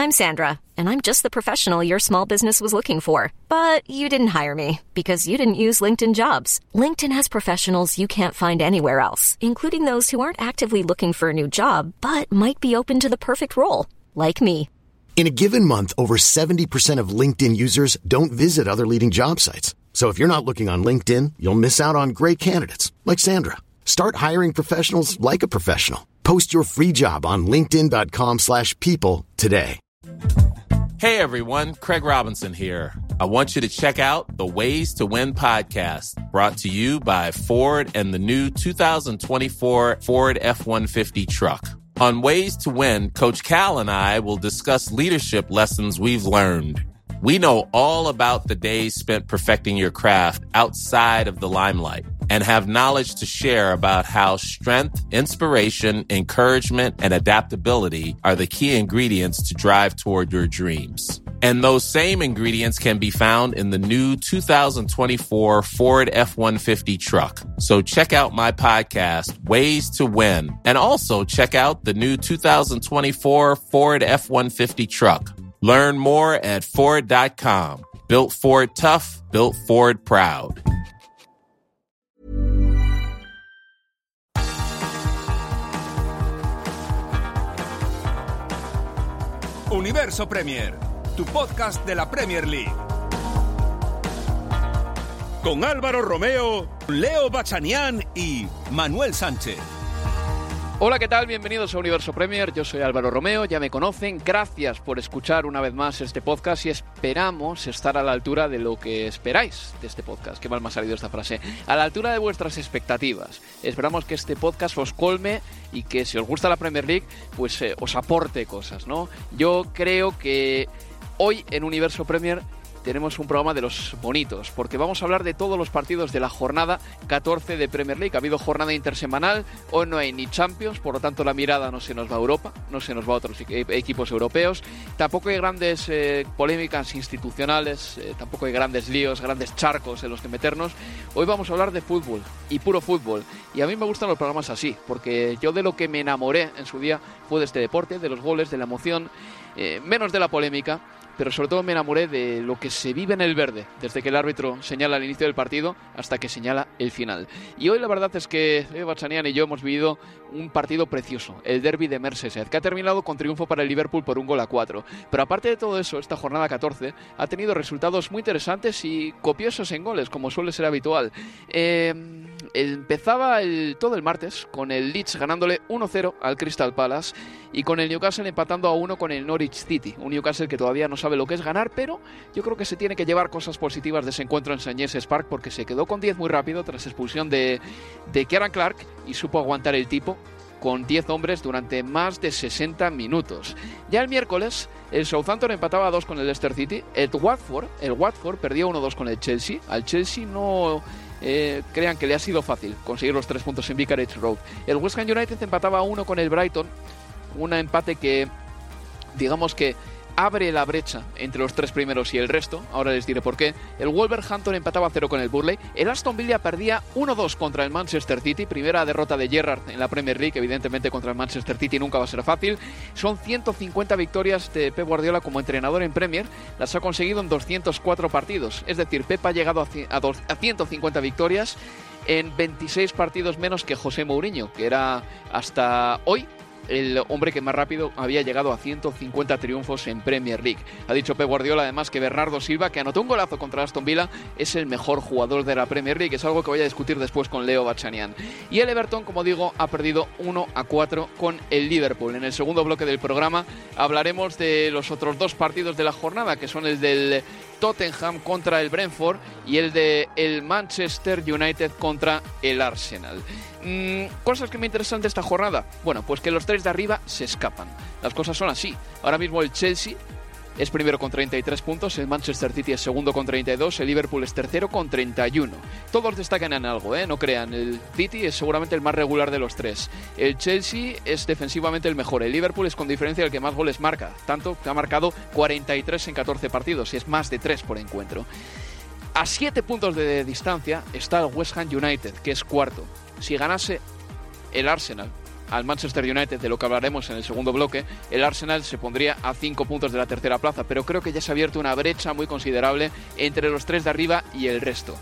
I'm Sandra, and I'm just the professional your small business was looking for. But you didn't hire me because you didn't use LinkedIn Jobs. LinkedIn has professionals you can't find anywhere else, including those who aren't actively looking for a new job, but might be open to the perfect role, like me. In a given month, over 70% of LinkedIn users don't visit other leading job sites. So if you're not looking on LinkedIn, you'll miss out on great candidates like Sandra. Start hiring professionals like a professional. Post your free job on linkedin.com/people today. Hey everyone, Craig Robinson here. I want you to check out the Ways to Win podcast, brought to you by Ford and the new 2024 Ford F-150 truck. On Ways to Win, Coach Cal and I will discuss leadership lessons we've learned. We know all about the days spent perfecting your craft outside of the limelight and have knowledge to share about how strength, inspiration, encouragement, and adaptability are the key ingredients to drive toward your dreams. And those same ingredients can be found in the new 2024 Ford F-150 truck. So check out my podcast, Ways to Win, and also check out the new 2024 Ford F-150 truck. Learn more at Ford.com. Built Ford tough, built Ford proud. Universo Premier, tu podcast de la Premier League. Con Álvaro Romeo, Leo Bachanian y Manuel Sánchez. Hola, ¿qué tal? Bienvenidos a Universo Premier. Yo soy Álvaro Romeo, ya me conocen. Gracias por escuchar una vez más este podcast y esperamos estar a la altura de lo que esperáis de este podcast. Qué mal me ha salido esta frase. A la altura de vuestras expectativas. Esperamos que este podcast os colme y que si os gusta la Premier League, pues os aporte cosas, ¿no? Yo creo que hoy en Universo Premier tenemos un programa de los bonitos, porque vamos a hablar de todos los partidos de la jornada 14 de Premier League. Ha habido jornada intersemanal, hoy no hay ni Champions, por lo tanto la mirada no se nos va a Europa, no se nos va a otros equipos europeos. Tampoco hay grandes polémicas institucionales, tampoco hay grandes líos, grandes charcos en los que meternos. Hoy vamos a hablar de fútbol, y puro fútbol. Y a mí me gustan los programas así, porque yo de lo que me enamoré en su día fue de este deporte, de los goles, de la emoción, menos de la polémica. Pero sobre todo me enamoré de lo que se vive en el verde, desde que el árbitro señala el inicio del partido hasta que señala el final. Y hoy la verdad es que Bachanian y yo hemos vivido un partido precioso, el derbi de Merseyside, que ha terminado con triunfo para el Liverpool por 1-4. Pero aparte de todo eso, esta jornada 14 ha tenido resultados muy interesantes y copiosos en goles, como suele ser habitual. Empezaba todo el martes con el Leeds ganándole 1-0 al Crystal Palace y con el Newcastle empatando a 1 con el Norwich City. Un Newcastle que todavía no sabe lo que es ganar, pero yo creo que se tiene que llevar cosas positivas de ese encuentro en St. James's Park, porque se quedó con 10 muy rápido tras expulsión de Kieran Clark y supo aguantar el tipo con 10 hombres durante más de 60 minutos. Ya el miércoles, el Southampton empataba a 2 con el Leicester City. El Watford perdía 1-2 con el Chelsea. Al Chelsea no crean que le ha sido fácil conseguir los 3 puntos en Vicarage Road. El West Ham United empataba a 1 con el Brighton. Un empate que, digamos que abre la brecha entre los 3 primeros y el resto. Ahora les diré por qué. El Wolverhampton empataba a 0 con el Burnley. El Aston Villa perdía 1-2 contra el Manchester City. Primera derrota de Gerrard en la Premier League. Evidentemente contra el Manchester City nunca va a ser fácil. Son 150 victorias de Pep Guardiola como entrenador en Premier. Las ha conseguido en 204 partidos. Es decir, Pep ha llegado a 150 victorias en 26 partidos menos que José Mourinho, que era hasta hoy el hombre que más rápido había llegado a 150 triunfos en Premier League. Ha dicho Pep Guardiola además que Bernardo Silva, que anotó un golazo contra Aston Villa, es el mejor jugador de la Premier League. Es algo que voy a discutir después con Leo Bachanian. Y el Everton, como digo, ha perdido 1-4 con el Liverpool. En el segundo bloque del programa hablaremos de los otros 2 partidos de la jornada, que son el del Tottenham contra el Brentford y el de el Manchester United contra el Arsenal. Cosas que me interesan de esta jornada. Bueno, pues que los 3 de arriba se escapan. Las cosas son así. Ahora mismo el Chelsea es primero con 33 puntos, el Manchester City es segundo con 32, el Liverpool es tercero con 31. Todos destacan en algo, no crean. El City es seguramente el más regular de los 3. El Chelsea es defensivamente el mejor. El Liverpool es con diferencia el que más goles marca, tanto que ha marcado 43 en 14 partidos y es más de 3 por encuentro. A 7 puntos de distancia está el West Ham United, que es cuarto. Si ganase el Arsenal al Manchester United, de lo que hablaremos en el segundo bloque, el Arsenal se pondría a 5 puntos de la tercera plaza, pero creo que ya se ha abierto una brecha muy considerable entre los 3 de arriba y el resto.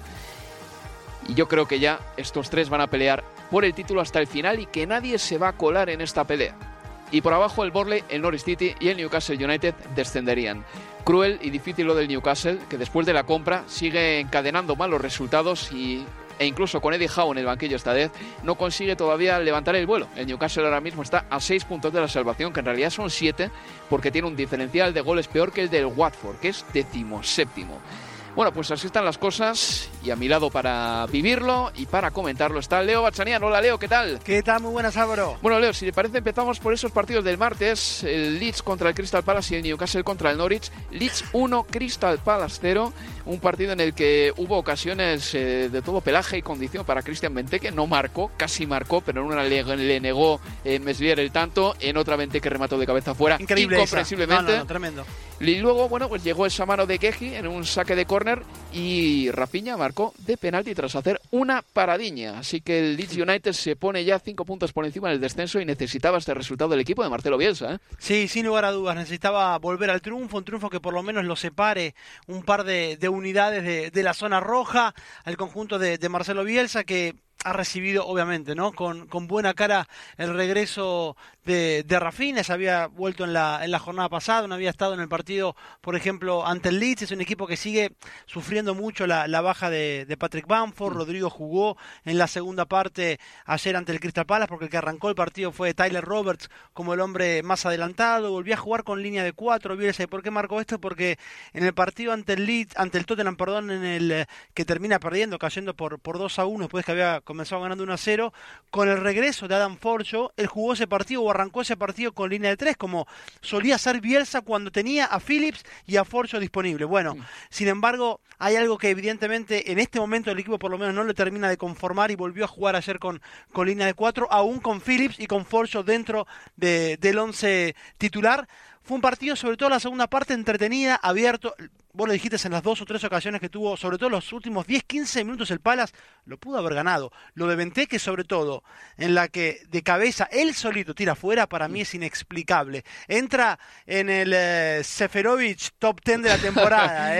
Y yo creo que ya estos 3 van a pelear por el título hasta el final y que nadie se va a colar en esta pelea. Y por abajo el Burnley, el Norwich City y el Newcastle United descenderían. Cruel y difícil lo del Newcastle, que después de la compra sigue encadenando malos resultados e incluso con Eddie Howe en el banquillo esta vez no consigue todavía levantar el vuelo. El Newcastle ahora mismo está a 6 puntos de la salvación, que en realidad son 7, porque tiene un diferencial de goles peor que el del Watford, que es 17º. Bueno, pues así están las cosas, y a mi lado para vivirlo y para comentarlo está Leo Bachanian. Hola Leo, ¿qué tal? ¿Qué tal? Muy buenas, Álvaro. Bueno Leo, si te parece empezamos por esos partidos del martes, el Leeds contra el Crystal Palace y el Newcastle contra el Norwich. Leeds 1, Crystal Palace 0, un partido en el que hubo ocasiones de todo pelaje y condición para Christian Benteke. No marcó, casi marcó, pero en una le negó Meslier el tanto, en otra Benteke remató de cabeza fuera. Increíble, incomprensiblemente. No, tremendo. Y luego, bueno, pues llegó esa mano de Keji en un saque de córner y Rafinha marcó de penalti tras hacer una paradiña. Así que el Leeds United se pone ya 5 puntos por encima en el descenso y necesitaba este resultado del equipo de Marcelo Bielsa, ¿eh? Sí, sin lugar a dudas, necesitaba volver al triunfo, un triunfo que por lo menos lo separe un par de unidades de la zona roja, al conjunto de Marcelo Bielsa, que ha recibido, obviamente, ¿no? Con buena cara el regreso de Rafinha. Se había vuelto en la jornada pasada, no había estado en el partido, por ejemplo, ante el Leeds. Es un equipo que sigue sufriendo mucho la baja de Patrick Bamford. Rodrigo jugó en la segunda parte ayer ante el Crystal Palace, porque el que arrancó el partido fue Tyler Roberts como el hombre más adelantado. Volvió a jugar con línea de 4. ¿Y por qué marcó esto? Porque en el partido ante el Tottenham, en el que termina perdiendo, cayendo por 2-1, después que había comenzó ganando 1-0, con el regreso de Adam Forshaw, él jugó ese partido o arrancó ese partido con línea de 3, como solía hacer Bielsa cuando tenía a Phillips y a Forshaw disponible. Bueno, sin embargo, hay algo que evidentemente en este momento el equipo por lo menos no le termina de conformar y volvió a jugar ayer con línea de 4, aún con Phillips y con Forshaw dentro del 11 titular. Fue un partido, sobre todo la segunda parte, entretenida, abierto. Vos lo dijiste en las 2 o 3 ocasiones que tuvo, sobre todo los últimos 10-15 minutos el Palace, lo pudo haber ganado. Lo de Benteke, sobre todo, en la que de cabeza él solito tira fuera, para mí es inexplicable. Entra en el Seferovic top 10 de la temporada,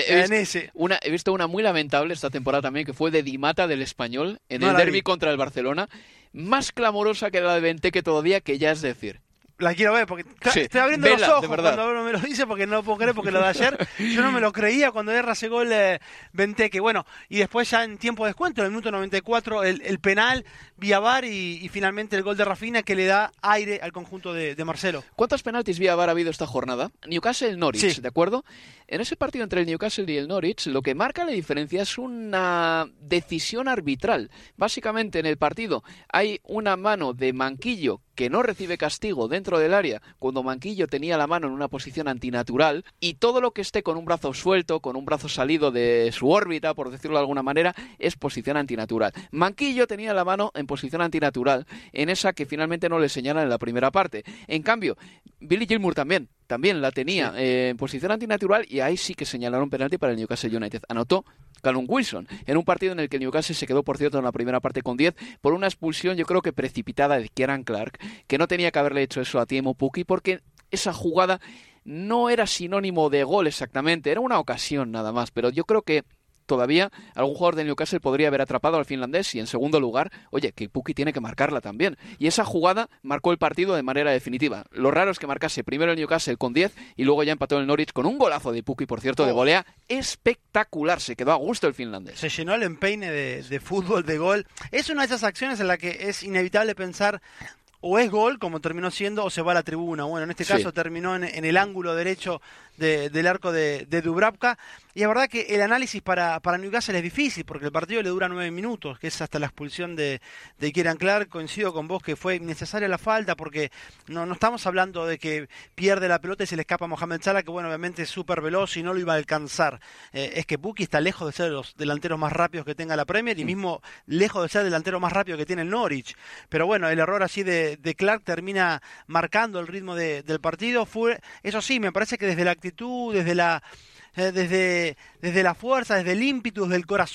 He visto una muy lamentable esta temporada también, que fue de Di Mata del Español, en el derbi contra el Barcelona. Más clamorosa que la de Benteke todavía, que ya es decir. La quiero ver, porque estoy abriendo los ojos cuando me lo dice, porque no lo puedo creer, porque lo de ayer yo no me lo creía cuando erra ese gol Benteke. Bueno, y después ya en tiempo de descuento, en el minuto 94, el penal vía VAR y finalmente el gol de Rafinha, que le da aire al conjunto de Marcelo. ¿Cuántos penaltis vía VAR ha habido esta jornada? Newcastle-Norwich, sí. ¿De acuerdo? En ese partido entre el Newcastle y el Norwich, lo que marca la diferencia es una decisión arbitral. Básicamente en el partido hay una mano de Manquillo que no recibe castigo dentro del área cuando Manquillo tenía la mano en una posición antinatural, y todo lo que esté con un brazo suelto, con un brazo salido de su órbita, por decirlo de alguna manera, es posición antinatural. Manquillo tenía la mano en posición antinatural, en esa que finalmente no le señalan en la primera parte. En cambio, Billy Gilmour también la tenía en posición antinatural, y ahí sí que señalaron penalti para el Newcastle United. Anotó Callum Wilson, en un partido en el que el Newcastle se quedó, por cierto, en la primera parte con 10 por una expulsión, yo creo que precipitada, de Kieran Clark, que no tenía que haberle hecho eso a Teemu Pukki, porque esa jugada no era sinónimo de gol exactamente, era una ocasión nada más, pero yo creo que todavía algún jugador del Newcastle podría haber atrapado al finlandés, y en segundo lugar, oye, que Pukki tiene que marcarla también. Y esa jugada marcó el partido de manera definitiva. Lo raro es que marcase primero el Newcastle con 10 y luego ya empató el Norwich con un golazo de Pukki, por cierto, de volea espectacular. Se quedó a gusto el finlandés. Se llenó el empeine de fútbol, de gol. Es una de esas acciones en la que es inevitable pensar: o es gol, como terminó siendo, o se va a la tribuna. Bueno, en este caso terminó en el ángulo derecho del arco de Dubravka. Y es verdad que el análisis para Newcastle es difícil, porque el partido le dura 9 minutos, que es hasta la expulsión de Kieran Clark. Coincido con vos que fue innecesaria la falta, porque no estamos hablando de que pierde la pelota y se le escapa a Mohamed Salah, que bueno, obviamente es súper veloz y no lo iba a alcanzar. Es que Pukki está lejos de ser los delanteros más rápidos que tenga la Premier, y mismo lejos de ser el delantero más rápido que tiene el Norwich. Pero bueno, el error así de Clark termina marcando el ritmo del partido. Eso sí, me parece que desde la actitud, desde la fuerza, desde el ímpetu, desde el corazón,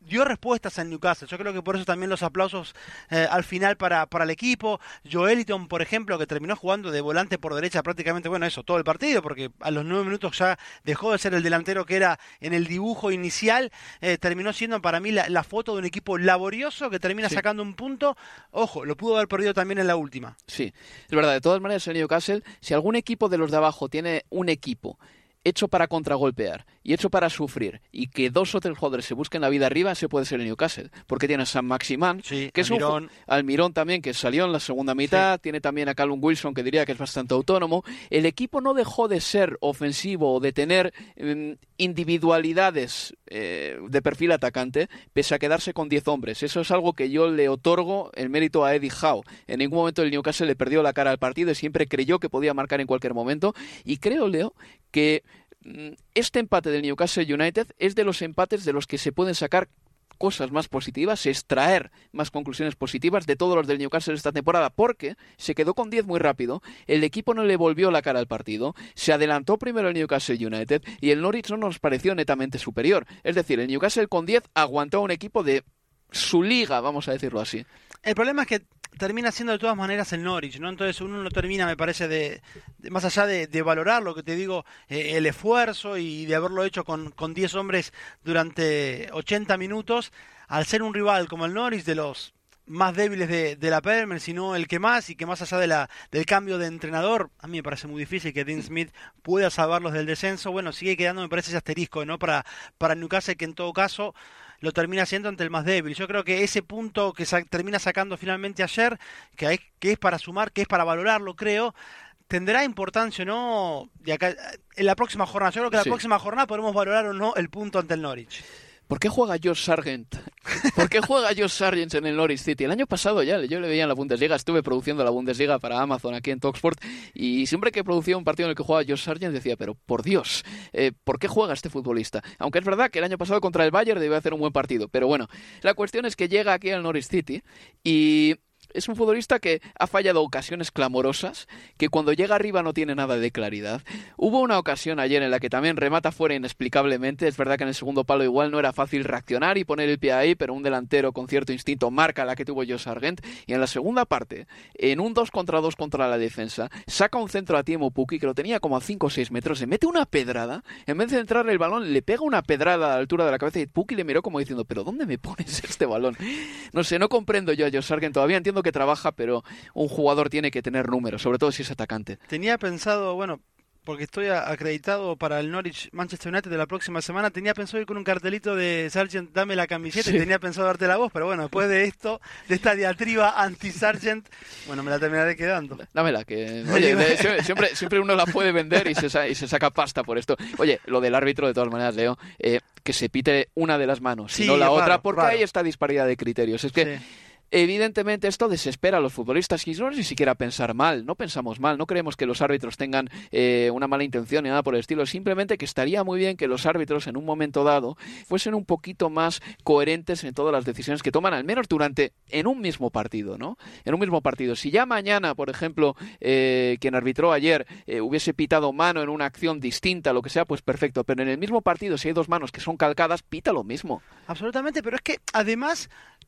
dio respuestas en Newcastle. Yo creo que por eso también los aplausos al final para el equipo. Joelinton, por ejemplo, que terminó jugando de volante por derecha prácticamente, bueno, eso, todo el partido, porque a los 9 minutos ya dejó de ser el delantero que era en el dibujo inicial. Terminó siendo para mí la foto de un equipo laborioso que termina sacando un punto. Ojo, lo pudo haber perdido también en la última. Sí, es verdad. De todas maneras, el Newcastle, si algún equipo de los de abajo tiene un equipo hecho para contragolpear y hecho para sufrir, y que 2 o 3 jugadores se busquen la vida arriba, ese puede ser el Newcastle, porque tiene a San Maximán, que es Almirón también, que salió en la segunda mitad, tiene también a Callum Wilson, que diría que es bastante autónomo. El equipo no dejó de ser ofensivo o de tener individualidades de perfil atacante, pese a quedarse con 10 hombres. Eso es algo que yo le otorgo el mérito a Eddie Howe. En ningún momento el Newcastle le perdió la cara al partido y siempre creyó que podía marcar en cualquier momento, y creo, Leo, que este empate del Newcastle United es de los empates de los que se pueden sacar cosas más positivas, extraer más conclusiones positivas de todos los del Newcastle esta temporada, porque se quedó con 10 muy rápido, el equipo no le volvió la cara al partido, se adelantó primero el Newcastle United y el Norwich no nos pareció netamente superior. Es decir, el Newcastle con 10 aguantó a un equipo de su liga, vamos a decirlo así. El problema es que termina siendo de todas maneras el Norwich, ¿no? Entonces uno no termina, me parece, de más allá de valorar lo que te digo, el esfuerzo y de haberlo hecho con 10 hombres durante 80 minutos, al ser un rival como el Norwich, de los más débiles de la Premier, sino el que más, y que más allá del cambio de entrenador, a mí me parece muy difícil que Dean Smith pueda salvarlos del descenso. Bueno, sigue quedando, me parece, ese asterisco, ¿no? Para Newcastle, que en todo caso lo termina haciendo ante el más débil. Yo creo que ese punto que termina sacando finalmente ayer, que es para sumar, que es para valorarlo, creo, tendrá importancia o no de acá, en la próxima jornada. Yo creo que la próxima jornada podremos valorar o no el punto ante el Norwich. ¿Por qué juega Josh Sargent? ¿Por qué juega Josh Sargent en el Norwich City? El año pasado ya, yo le veía en la Bundesliga, estuve produciendo la Bundesliga para Amazon aquí en Talksport, y siempre que producía un partido en el que jugaba Josh Sargent decía, pero por Dios, ¿por qué juega este futbolista? Aunque es verdad que el año pasado contra el Bayern debió hacer un buen partido, pero bueno, la cuestión es que llega aquí al Norwich City y es un futbolista que ha fallado ocasiones clamorosas, que cuando llega arriba no tiene nada de claridad. Hubo una ocasión ayer en la que también remata fuera inexplicablemente. Es verdad que en el segundo palo igual no era fácil reaccionar y poner el pie ahí, pero un delantero con cierto instinto marca la que tuvo Josh Sargent. Y en la segunda parte, en un 2 contra 2 contra la defensa, saca un centro a Teemu Pukki, que lo tenía como a 5 o 6 metros, se mete una pedrada, en vez de entrar el balón, le pega una pedrada a la altura de la cabeza y Pukki le miró como diciendo, ¿pero dónde me pones este balón? No sé, no comprendo yo a Josh Sargent todavía, entiendo que trabaja, pero un jugador tiene que tener números, sobre todo si es atacante. Tenía pensado, bueno, porque estoy acreditado para el Norwich Manchester United de la próxima semana, tenía pensado ir con un cartelito de Sargent, dame la camiseta, y tenía pensado darte la voz, pero bueno, después de esto, de esta diatriba anti-Sargent, bueno, me la terminaré quedando. Dámela, que oye, siempre uno la puede vender y se saca pasta por esto. Oye, lo del árbitro, de todas maneras, Leo, que se pite una de las manos, y no la otra, porque hay esta disparidad de criterios. Es que evidentemente esto desespera a los futbolistas, y no es ni siquiera pensar mal, no pensamos mal, no creemos que los árbitros tengan una mala intención ni nada por el estilo, simplemente que estaría muy bien que los árbitros en un momento dado fuesen un poquito más coherentes en todas las decisiones que toman, al menos en un mismo partido, ¿no? En un mismo partido. Si ya mañana, por ejemplo, quien arbitró ayer hubiese pitado mano en una acción distinta, lo que sea, pues perfecto, pero en el mismo partido, si hay 2 manos que son calcadas, pita lo mismo. Absolutamente, pero es que además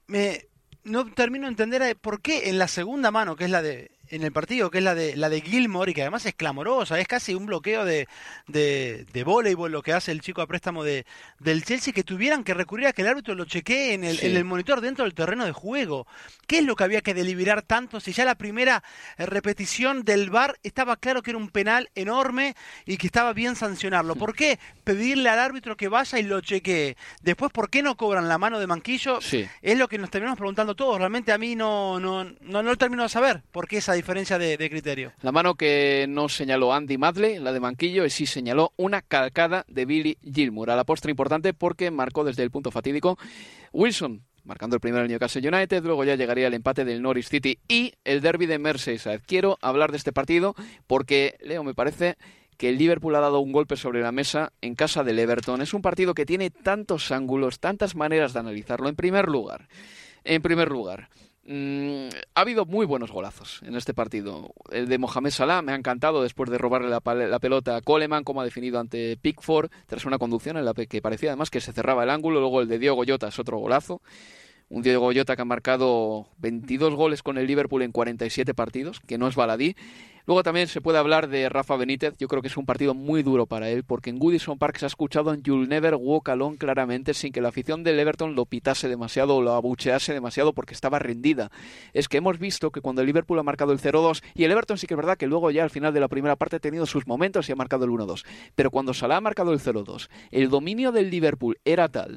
no termino de entender por qué en la segunda mano, que es en el partido, que es la de Gilmore, y que además es clamorosa, es casi un bloqueo de voleibol lo que hace el chico a préstamo del Chelsea, que tuvieran que recurrir a que el árbitro lo chequee en el monitor dentro del terreno de juego. ¿Qué es lo que había que deliberar tanto si ya la primera repetición del VAR estaba claro que era un penal enorme y que estaba bien sancionarlo? ¿Por qué pedirle al árbitro que vaya y lo chequee? Después, ¿por qué no cobran la mano de Manquillo? Es lo que nos terminamos preguntando todos. Realmente a mí no lo termino de saber por qué esa diferencia de criterio. La mano que no señaló Andy Madley, la de Manquillo, sí señaló una calcada de Billy Gilmour. A la postre importante porque marcó desde el punto fatídico Wilson, marcando el primero el Newcastle United, luego ya llegaría el empate del Norwich City y el derbi de Merseyside. Quiero hablar de este partido porque, Leo, me parece que el Liverpool ha dado un golpe sobre la mesa en casa del Everton. Es un partido que tiene tantos ángulos, tantas maneras de analizarlo. En primer lugar, Ha habido muy buenos golazos en este partido. El de Mohamed Salah me ha encantado después de robarle la pelota a Coleman, como ha definido ante Pickford, tras una conducción en la que parecía además que se cerraba el ángulo. Luego el de Diogo Jota es otro golazo. Un Diogo Jota que ha marcado 22 goles con el Liverpool en 47 partidos, que no es baladí. Luego también se puede hablar de Rafa Benítez. Yo creo que es un partido muy duro para él, porque en Goodison Park se ha escuchado en You'll Never Walk Alone claramente, sin que la afición del Everton lo pitase demasiado o lo abuchease demasiado, porque estaba rendida. Es que hemos visto que cuando el Liverpool ha marcado el 0-2, y el Everton sí que es verdad que luego ya al final de la primera parte ha tenido sus momentos y ha marcado el 1-2, pero cuando Salah ha marcado el 0-2, el dominio del Liverpool era tal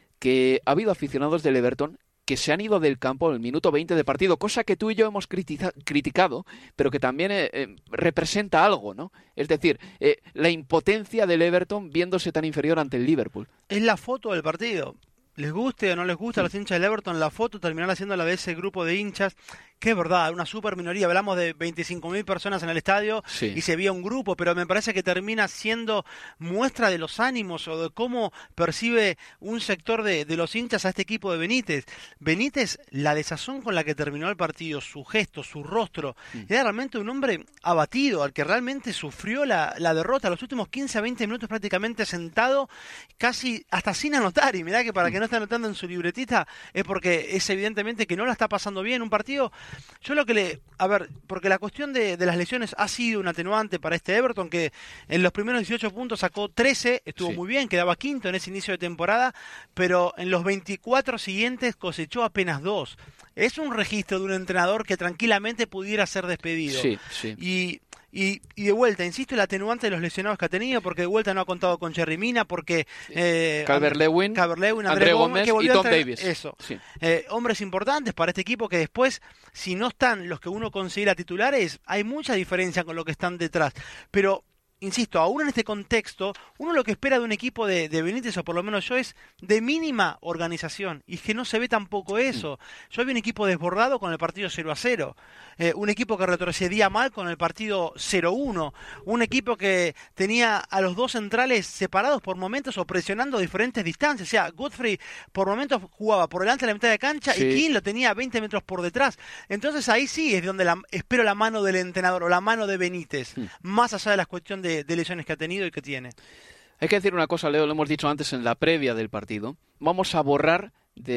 que ha habido aficionados del Everton que se han ido del campo en el minuto 20 de partido, cosa que tú y yo hemos criticado, pero que también representa algo, ¿no? Es decir, la impotencia del Everton viéndose tan inferior ante el Liverpool. Es la foto del partido. Les guste o no les gusta a los hinchas del Everton, la foto terminará siendo la de ese grupo de hinchas, que es verdad, una super minoría. Hablamos de 25.000 personas en el estadio, sí, y se veía un grupo, pero me parece que termina siendo muestra de los ánimos o de cómo percibe un sector de los hinchas a este equipo de Benítez. Benítez, la desazón con la que terminó el partido, su gesto, su rostro, era realmente un hombre abatido, al que realmente sufrió la derrota. Los últimos 15 a 20 minutos prácticamente sentado, casi hasta sin anotar, y mirá que para que no esté anotando en su libretita es porque es evidentemente que no la está pasando bien. Un partido, yo lo que porque la cuestión de las lesiones ha sido un atenuante para este Everton, que en los primeros 18 puntos sacó 13, estuvo muy bien, quedaba quinto en ese inicio de temporada, pero en los 24 siguientes cosechó apenas 2. Es un registro de un entrenador que tranquilamente pudiera ser despedido. Sí, sí. Y de vuelta, insisto, el atenuante de los lesionados que ha tenido, porque de vuelta no ha contado con Jerry Mina, porque Calvert-Lewin, André Gómez y Tom Davies. Eso. Sí. Hombres importantes para este equipo que después, si no están los que uno considera titulares, hay mucha diferencia con lo que están detrás. Pero insisto, aún en este contexto, uno lo que espera de un equipo de Benítez, o por lo menos yo, es de mínima organización, y es que no se ve tampoco eso. Yo vi un equipo desbordado con el partido 0-0, un equipo que retrocedía mal con el partido 0-1, un equipo que tenía a los dos centrales separados por momentos o presionando a diferentes distancias. O sea, Godfrey por momentos jugaba por delante de la mitad de cancha, sí, y Keane lo tenía a 20 metros por detrás. Entonces ahí sí es donde espero la mano del entrenador o la mano de Benítez, más allá de la cuestión de lesiones que ha tenido y que tiene. Hay que decir una cosa, Leo, lo hemos dicho antes en la previa del partido. Vamos a borrar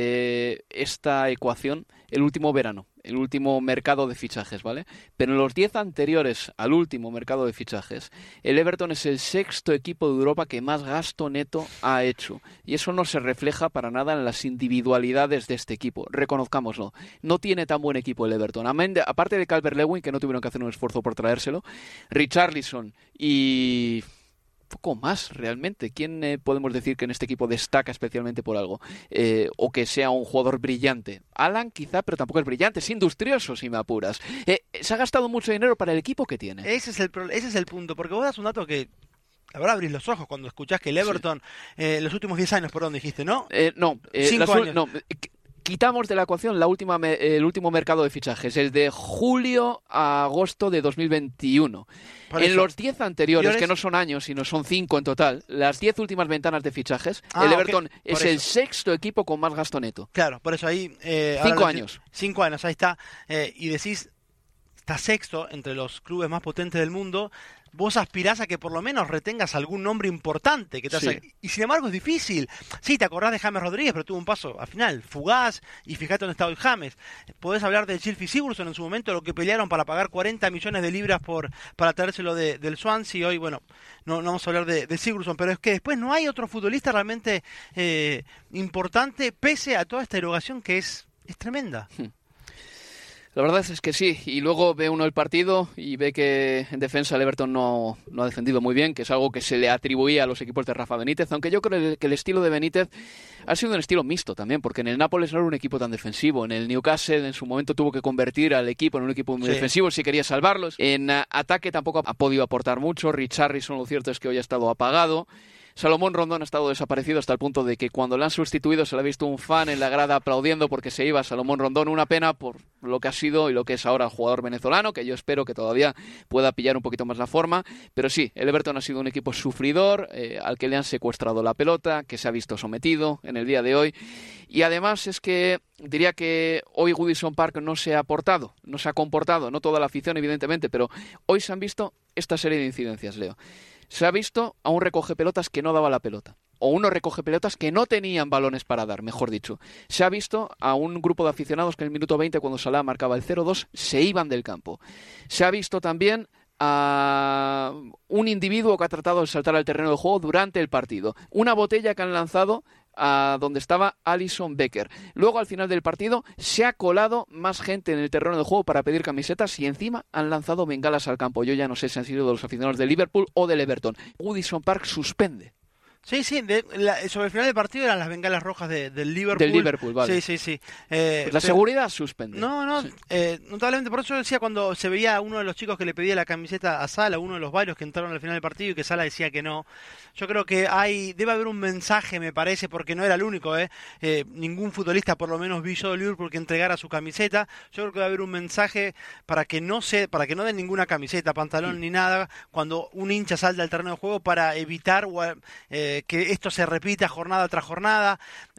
de esta ecuación el último verano, el último mercado de fichajes, ¿vale? Pero en los 10 anteriores al último mercado de fichajes, el Everton es el sexto equipo de Europa que más gasto neto ha hecho. Y eso no se refleja para nada en las individualidades de este equipo. Reconozcámoslo. No tiene tan buen equipo el Everton. Aparte de Calvert-Lewin, que no tuvieron que hacer un esfuerzo por traérselo, Richarlison y poco más realmente. ¿Quién podemos decir que en este equipo destaca especialmente por algo? O que sea un jugador brillante. Alan quizá, pero tampoco es brillante, es industrioso si me apuras. Se ha gastado mucho dinero para el equipo que tiene. Ese es el punto, porque vos das un dato que la verdad abrís los ojos cuando escuchás que el Everton, sí, los últimos 10 años, ¿por dónde dijiste, no? 5 años. No, quitamos de la ecuación el último mercado de fichajes, el de julio a agosto de 2021. En los 10 anteriores, que no son años, sino son 5 en total, las 10 últimas ventanas de fichajes, el Everton es el sexto equipo con más gasto neto. Claro, por eso ahí... 5 años. 5 años, ahí está. Y decís, está sexto entre los clubes más potentes del mundo. Vos aspirás a que por lo menos retengas algún nombre importante que te hace... Y sin embargo es difícil. Sí, te acordás de James Rodríguez, pero tuvo un paso al final fugaz, y fíjate dónde está hoy James. Podés hablar de Gylfi Sigurdsson en su momento, lo que pelearon para pagar 40 millones de libras para traérselo del Swansea. Hoy, bueno, no vamos a hablar de Sigurdsson, pero es que después no hay otro futbolista realmente importante, pese a toda esta erogación que es tremenda. La verdad es que sí, y luego ve uno el partido y ve que en defensa el Everton no ha defendido muy bien, que es algo que se le atribuía a los equipos de Rafa Benítez, aunque yo creo que el estilo de Benítez ha sido un estilo mixto también, porque en el Nápoles no era un equipo tan defensivo, en el Newcastle en su momento tuvo que convertir al equipo en un equipo muy defensivo si quería salvarlos, en ataque tampoco ha podido aportar mucho, Richarlison lo cierto es que hoy ha estado apagado. Salomón Rondón ha estado desaparecido hasta el punto de que cuando le han sustituido se le ha visto un fan en la grada aplaudiendo porque se iba Salomón Rondón. Una pena por lo que ha sido y lo que es ahora el jugador venezolano, que yo espero que todavía pueda pillar un poquito más la forma. Pero sí, el Everton ha sido un equipo sufridor, al que le han secuestrado la pelota, que se ha visto sometido en el día de hoy. Y además es que diría que hoy Goodison Park no se ha comportado, no toda la afición evidentemente, pero hoy se han visto esta serie de incidencias, Leo. Se ha visto a un recogepelotas que no daba la pelota, o unos recogepelotas que no tenían balones para dar, mejor dicho. Se ha visto a un grupo de aficionados que en el minuto 20, cuando Salah marcaba el 0-2, se iban del campo. Se ha visto también a un individuo que ha tratado de saltar al terreno de juego durante el partido. Una botella que han lanzado a donde estaba Alisson Becker. Luego, al final del partido, se ha colado más gente en el terreno de juego para pedir camisetas y encima han lanzado bengalas al campo. Yo ya no sé si han sido de los aficionados del Liverpool o del Everton. Goodison Park suspende. Sí, sobre el final del partido eran las bengalas rojas del Liverpool. Del Liverpool, vale. Sí. Pues la seguridad suspende. No, sí. Notablemente, por eso decía cuando se veía a uno de los chicos que le pedía la camiseta a Salah, uno de los varios que entraron al final del partido y que Salah decía que no. Yo creo que debe haber un mensaje, me parece, porque no era el único, ningún futbolista, por lo menos vi yo de Liverpool, que entregara su camiseta. Yo creo que debe haber un mensaje para que no den ninguna camiseta, pantalón ni nada, cuando un hincha salta al terreno de juego para evitar que esto se repita jornada tras jornada.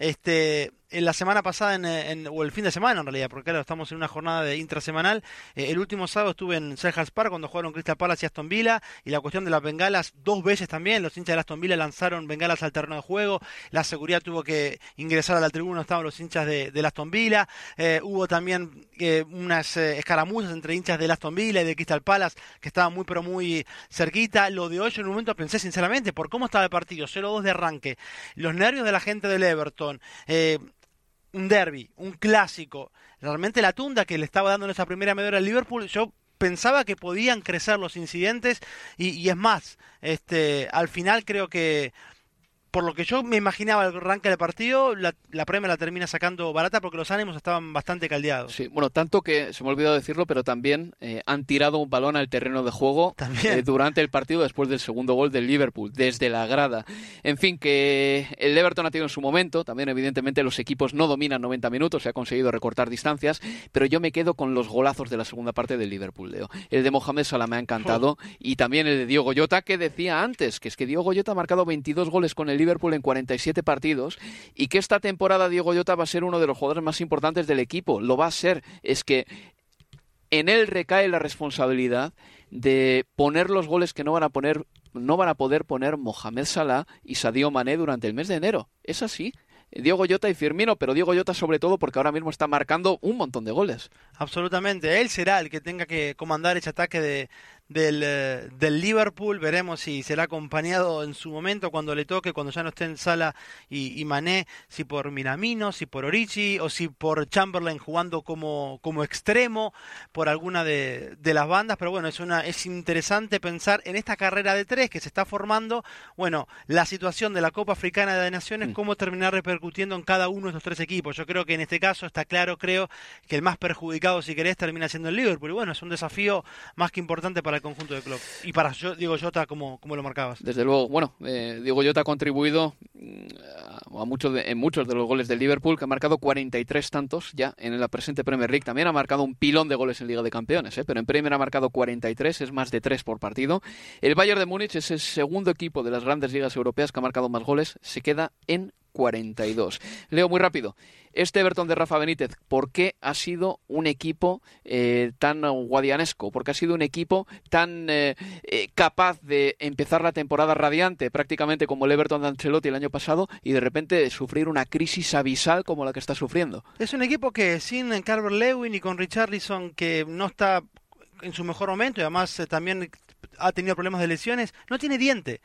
En la semana pasada, o el fin de semana en realidad, porque ahora estamos en una jornada de intrasemanal, el último sábado estuve en Selhurst Park cuando jugaron Crystal Palace y Aston Villa, y la cuestión de las bengalas, 2 veces también, los hinchas de Aston Villa lanzaron bengalas al terreno de juego, la seguridad tuvo que ingresar a la tribuna, estaban los hinchas de Aston Villa, hubo también unas escaramuzas entre hinchas de Aston Villa y de Crystal Palace, que estaban muy pero muy cerquita. Lo de hoy yo en un momento pensé sinceramente, por cómo estaba el partido, 0-2 de arranque, los nervios de la gente del Everton, un derbi, un clásico, realmente la tunda que le estaba dando en esa primera media hora al Liverpool, yo pensaba que podían crecer los incidentes y es más, al final creo que por lo que yo me imaginaba al arranque del partido, la Premier la termina sacando barata porque los ánimos estaban bastante caldeados. Sí, bueno, tanto que se me ha olvidado decirlo, pero también han tirado un balón al terreno de juego durante el partido después del segundo gol del Liverpool, desde la grada. En fin, que el Everton ha tenido en su momento, también evidentemente los equipos no dominan 90 minutos, se ha conseguido recortar distancias, pero yo me quedo con los golazos de la segunda parte del Liverpool, Leo. El de Mohamed Salah me ha encantado y también el de Diogo Jota, que decía antes, que es que Diogo Jota ha marcado 22 goles con el Liverpool en 47 partidos y que esta temporada Diogo Jota va a ser uno de los jugadores más importantes del equipo. Lo va a ser. Es que en él recae la responsabilidad de poner los goles que no van a poder poner Mohamed Salah y Sadio Mané durante el mes de enero. Es así. Diogo Jota y Firmino, pero Diogo Jota sobre todo porque ahora mismo está marcando un montón de goles. Absolutamente, él será el que tenga que comandar ese ataque del Liverpool. Veremos si será acompañado en su momento cuando le toque, cuando ya no estén Salah y Mané, si por Minamino, si por Origi o si por Chamberlain jugando como extremo por alguna de las bandas. Pero bueno, es interesante pensar en esta carrera de 3 que se está formando. Bueno, la situación de la Copa Africana de Naciones, cómo terminar repercutiendo en cada uno de estos 3 equipos. Yo creo que en este caso está claro, creo que el más perjudicado, si querés, termina siendo el Liverpool. Y bueno, es un desafío más que importante para el conjunto de Klopp. Y para Diogo Jota, como lo marcabas. Desde luego, bueno, Diogo Jota ha contribuido en muchos de los goles del Liverpool, que ha marcado 43 tantos ya en la presente Premier League. También ha marcado un pilón de goles en Liga de Campeones, pero en Premier ha marcado 43, es más de 3 por partido. El Bayern de Múnich es el segundo equipo de las grandes ligas europeas que ha marcado más goles, se queda en 42. Leo, muy rápido. Este Everton de Rafa Benítez, ¿por qué ha sido un equipo tan guadianesco? ¿Por qué ha sido un equipo tan capaz de empezar la temporada radiante, prácticamente como el Everton de Ancelotti el año pasado, y de repente sufrir una crisis abisal como la que está sufriendo? Es un equipo que sin Calvert-Lewin y con Richarlison, que no está en su mejor momento, y además también ha tenido problemas de lesiones, no tiene diente,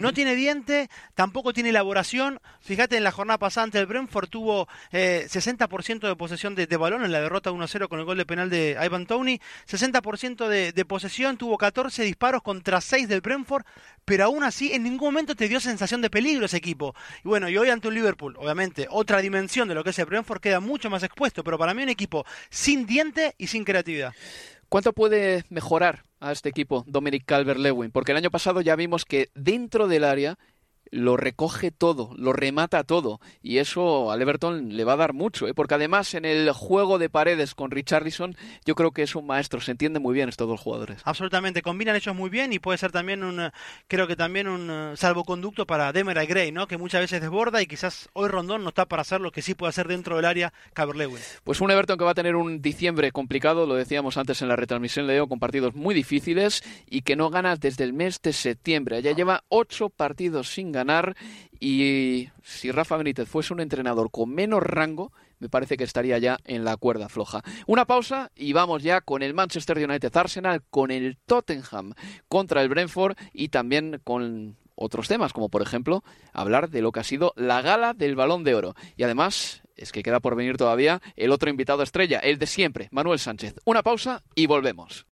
tampoco tiene elaboración. Fíjate, en la jornada pasada ante el Brentford tuvo 60% de posesión de balón en la derrota 1-0 con el gol de penal de Ivan Toney, 60% de posesión, tuvo 14 disparos contra 6 del Brentford, pero aún así en ningún momento te dio sensación de peligro ese equipo. Y bueno, y hoy ante un Liverpool, obviamente, otra dimensión de lo que es el Brentford, queda mucho más expuesto, pero para mí un equipo sin diente y sin creatividad. ¿Cuánto puede mejorar a este equipo Dominic Calvert-Lewin? Porque el año pasado ya vimos que dentro del área lo recoge todo, lo remata todo, y eso al Everton le va a dar mucho, porque además en el juego de paredes con Richarlison yo creo que es un maestro, se entiende muy bien estos dos jugadores. Absolutamente, combinan ellos muy bien y puede ser también un salvoconducto para Demarai Gray, ¿no? Que muchas veces desborda y quizás hoy Rondón no está para hacer lo que sí puede hacer dentro del área Calvert-Lewin. Pues un Everton que va a tener un diciembre complicado, lo decíamos antes en la retransmisión, Leo, con partidos muy difíciles y que no gana desde el mes de septiembre. Ya lleva 8 partidos sin ganar y si Rafa Benítez fuese un entrenador con menos rango, me parece que estaría ya en la cuerda floja. Una pausa y vamos ya con el Manchester United Arsenal, con el Tottenham contra el Brentford y también con otros temas, como por ejemplo hablar de lo que ha sido la gala del Balón de Oro. Y además es que queda por venir todavía el otro invitado estrella, el de siempre, Manuel Sánchez. Una pausa y volvemos.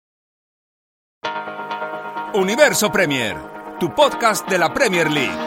Universo Premier, tu podcast de la Premier League.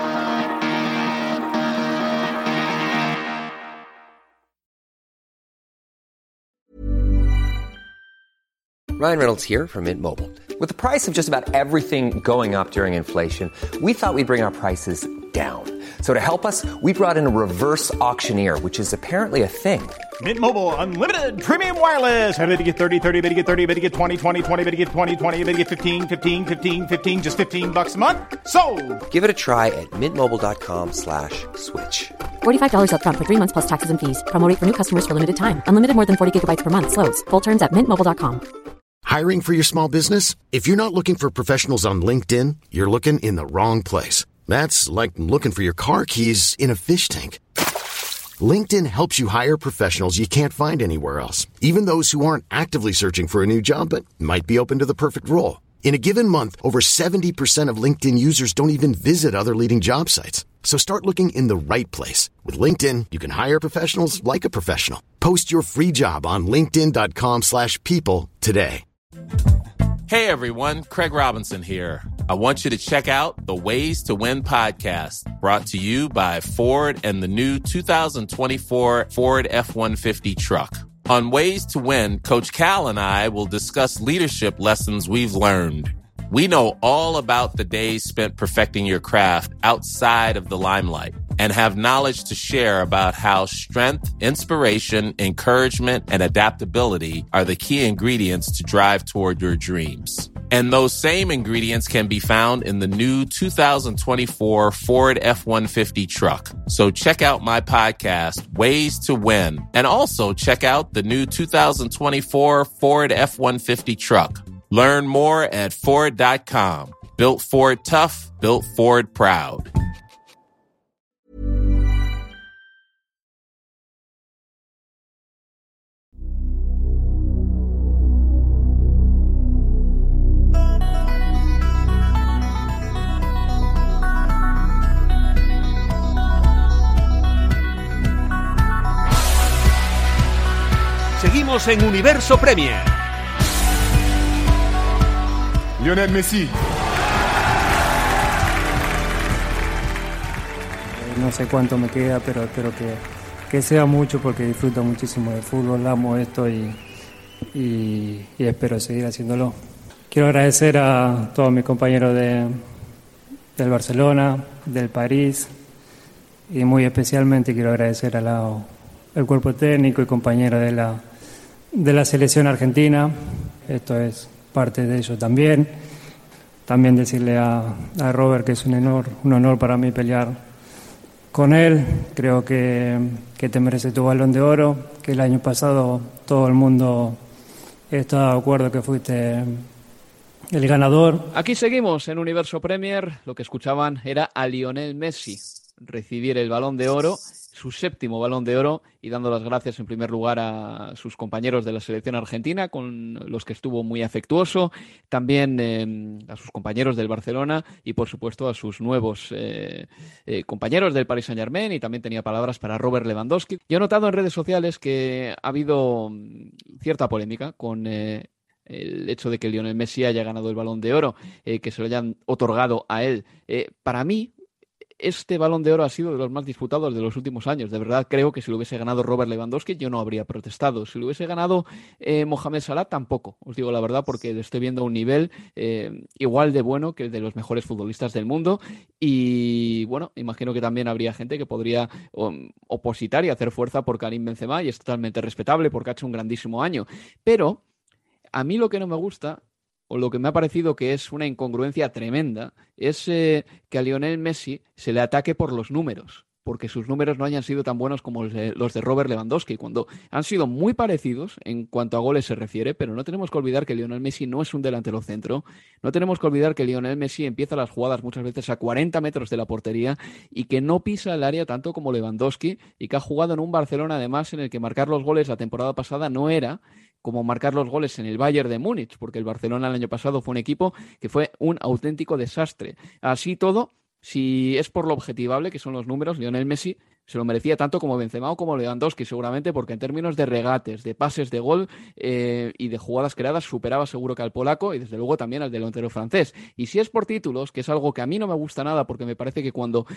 Ryan Reynolds here from Mint Mobile. With the price of just about everything going up during inflation, we thought we'd bring our prices down. So to help us, we brought in a reverse auctioneer, which is apparently a thing. Mint Mobile Unlimited Premium Wireless. How to get 30, 30, bit to get 30, bit to get 20, 20, 20, bit to get 20, 20, bit to get 15, 15, 15, 15, just $15 a month? Sold! Give it a try at mintmobile.com/switch. $45 up front for 3 months plus taxes and fees. Promo rate for new customers for limited time. Unlimited more than 40 gigabytes per month. Slows full terms at mintmobile.com. Hiring for your small business? If you're not looking for professionals on LinkedIn, you're looking in the wrong place. That's like looking for your car keys in a fish tank. LinkedIn helps you hire professionals you can't find anywhere else, even those who aren't actively searching for a new job but might be open to the perfect role. In a given month, over 70% of LinkedIn users don't even visit other leading job sites. So start looking in the right place. With LinkedIn, you can hire professionals like a professional. Post your free job on linkedin.com/people today. Hey everyone, Craig Robinson here. I want you to check out the Ways to Win podcast, brought to you by Ford and the new 2024 Ford F-150 truck. On Ways to Win, Coach Cal and I will discuss leadership lessons we've learned. We know all about the days spent perfecting your craft outside of the limelight and have knowledge to share about how strength, inspiration, encouragement, and adaptability are the key ingredients to drive toward your dreams. And those same ingredients can be found in the new 2024 Ford F-150 truck. So check out my podcast, Ways to Win, and also check out the new 2024 Ford F-150 truck. Learn more at Ford.com. Built Ford tough, built Ford proud. Seguimos en Universo Premier. Lionel Messi. No sé cuánto me queda, pero espero que sea mucho porque disfruto muchísimo del fútbol, amo esto y espero seguir haciéndolo. Quiero agradecer a todos mis compañeros del Barcelona, del París y muy especialmente quiero agradecer al cuerpo técnico y compañero de la selección argentina. Esto es parte de ello también. También decirle a Robert que es un honor para mí pelear con él. Creo que te merece tu Balón de Oro, que el año pasado todo el mundo está de acuerdo que fuiste el ganador. Aquí seguimos en Universo Premier. Lo que escuchaban era a Lionel Messi recibir el Balón de Oro, su 7º Balón de Oro, y dando las gracias en primer lugar a sus compañeros de la selección argentina, con los que estuvo muy afectuoso, también a sus compañeros del Barcelona y por supuesto a sus nuevos compañeros del Paris Saint-Germain, y también tenía palabras para Robert Lewandowski. Yo he notado en redes sociales que ha habido cierta polémica con el hecho de que Lionel Messi haya ganado el Balón de Oro, que se lo hayan otorgado a él. Para mí, este Balón de Oro ha sido de los más disputados de los últimos años. De verdad creo que si lo hubiese ganado Robert Lewandowski yo no habría protestado. Si lo hubiese ganado Mohamed Salah tampoco, os digo la verdad, porque le estoy viendo a un nivel igual de bueno que el de los mejores futbolistas del mundo. Y bueno, imagino que también habría gente que podría opositar y hacer fuerza por Karim Benzema, y es totalmente respetable porque ha hecho un grandísimo año. Pero a mí lo que no me gusta, o lo que me ha parecido que es una incongruencia tremenda, es que a Lionel Messi se le ataque por los números, porque sus números no hayan sido tan buenos como los de Robert Lewandowski, cuando han sido muy parecidos en cuanto a goles se refiere, pero no tenemos que olvidar que Lionel Messi no es un delantero centro, no tenemos que olvidar que Lionel Messi empieza las jugadas muchas veces a 40 metros de la portería y que no pisa el área tanto como Lewandowski, y que ha jugado en un Barcelona además en el que marcar los goles la temporada pasada no era como marcar los goles en el Bayern de Múnich, porque el Barcelona el año pasado fue un equipo que fue un auténtico desastre. Así todo, si es por lo objetivable, que son los números, Lionel Messi se lo merecía tanto como Benzema o como Lewandowski, seguramente, porque en términos de regates, de pases de gol y de jugadas creadas, superaba seguro que al polaco y desde luego también al delantero francés. Y si es por títulos, que es algo que a mí no me gusta nada, porque me parece que cuando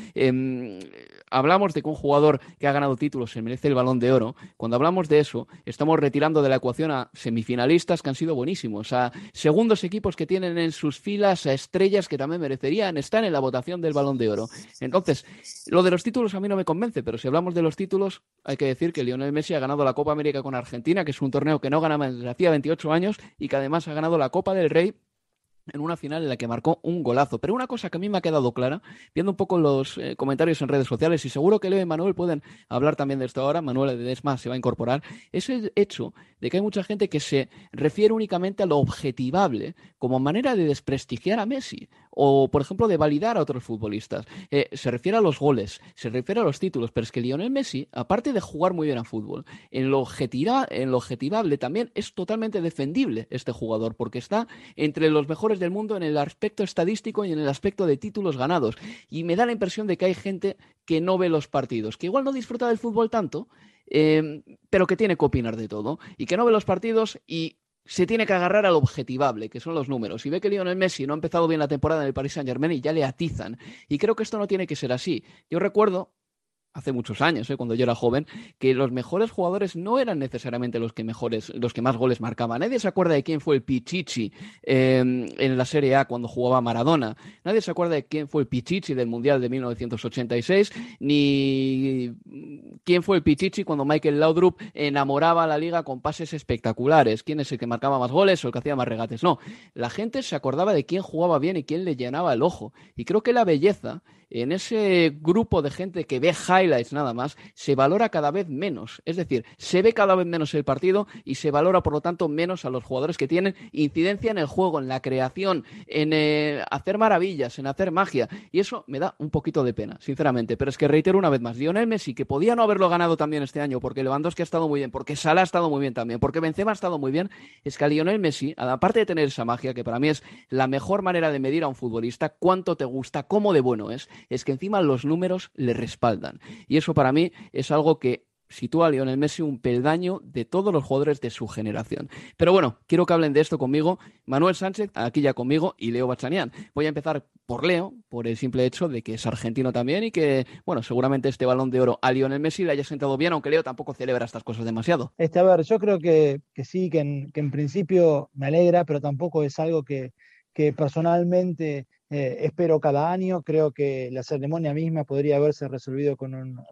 hablamos de que un jugador que ha ganado títulos se merece el Balón de Oro, cuando hablamos de eso, estamos retirando de la ecuación a semifinalistas que han sido buenísimos, a segundos equipos que tienen en sus filas a estrellas que también merecerían estar en la votación del Balón de Oro. Entonces, lo de los títulos a mí no me convence, pero si hablamos de los títulos, hay que decir que Lionel Messi ha ganado la Copa América con Argentina, que es un torneo que no ganaba desde hacía 28 años, y que además ha ganado la Copa del Rey en una final en la que marcó un golazo. Pero una cosa que a mí me ha quedado clara, viendo un poco los comentarios en redes sociales, y seguro que Leo y Manuel pueden hablar también de esto ahora, Manuel Ledesma se va a incorporar, es el hecho de que hay mucha gente que se refiere únicamente a lo objetivable como manera de desprestigiar a Messi, o por ejemplo de validar a otros futbolistas. Se refiere a los goles, se refiere a los títulos, pero es que Lionel Messi, aparte de jugar muy bien a fútbol, en lo objetivable también es totalmente defendible este jugador, porque está entre los mejores del mundo en el aspecto estadístico y en el aspecto de títulos ganados. Y me da la impresión de que hay gente que no ve los partidos, que igual no disfruta del fútbol tanto, pero que tiene que opinar de todo, y que no ve los partidos y se tiene que agarrar al objetivable, que son los números. Y ve que Lionel Messi no ha empezado bien la temporada en el Paris Saint-Germain y ya le atizan. Y creo que esto no tiene que ser así. Yo recuerdo hace muchos años, cuando yo era joven, que los mejores jugadores no eran necesariamente los que más goles marcaban. Nadie se acuerda de quién fue el Pichichi en la Serie A cuando jugaba Maradona. Nadie se acuerda de quién fue el Pichichi del Mundial de 1986, ni quién fue el Pichichi cuando Michael Laudrup enamoraba a la liga con pases espectaculares. ¿Quién es el que marcaba más goles o el que hacía más regates? No, la gente se acordaba de quién jugaba bien y quién le llenaba el ojo. Y creo que la belleza en ese grupo de gente que ve highlights nada más, se valora cada vez menos. Es decir, se ve cada vez menos el partido y se valora, por lo tanto, menos a los jugadores que tienen incidencia en el juego, en la creación, en hacer maravillas, en hacer magia. Y eso me da un poquito de pena, sinceramente. Pero es que reitero una vez más, Lionel Messi, que podía no haberlo ganado también este año, porque Lewandowski ha estado muy bien, porque Salah ha estado muy bien también, porque Benzema ha estado muy bien, es que a Lionel Messi, aparte de tener esa magia, que para mí es la mejor manera de medir a un futbolista, cuánto te gusta, cómo de bueno es que encima los números le respaldan. Y eso para mí es algo que sitúa a Lionel Messi un peldaño de todos los jugadores de su generación. Pero bueno, quiero que hablen de esto conmigo Manuel Sánchez, aquí ya conmigo, y Leo Bachanian. Voy a empezar por Leo, por el simple hecho de que es argentino también y que, bueno, seguramente este Balón de Oro a Lionel Messi le haya sentado bien, aunque Leo tampoco celebra estas cosas demasiado. A ver, yo creo que sí, que en principio me alegra, pero tampoco es algo que personalmente espero cada año. Creo que la ceremonia misma podría haberse resuelto con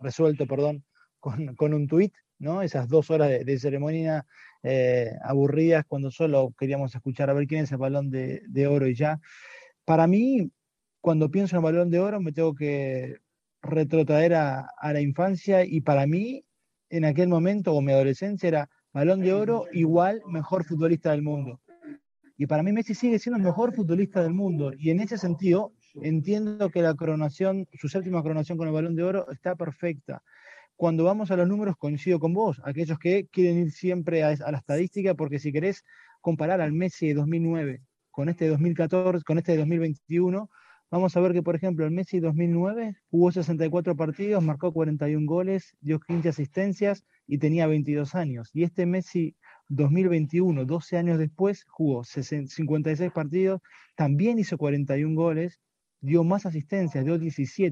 un tuit, ¿no? Esas 2 horas de ceremonia aburridas cuando solo queríamos escuchar a ver quién es el Balón de Oro y ya. Para mí, cuando pienso en el Balón de Oro, me tengo que retrotraer a la infancia, y para mí, en aquel momento, o mi adolescencia, era Balón de Oro igual mejor futbolista del mundo. Y para mí Messi sigue siendo el mejor futbolista del mundo. Y en ese sentido, entiendo que la coronación, su 7ª coronación con el Balón de Oro, está perfecta. Cuando vamos a los números, coincido con vos, aquellos que quieren ir siempre a la estadística, porque si querés comparar al Messi de 2009 con este de 2014, con este de 2021, vamos a ver que, por ejemplo, el Messi de 2009 jugó 64 partidos, marcó 41 goles, dio 15 asistencias y tenía 22 años. Y este Messi 2021, 12 años después, jugó 56 partidos, también hizo 41 goles, dio más asistencias, dio 17,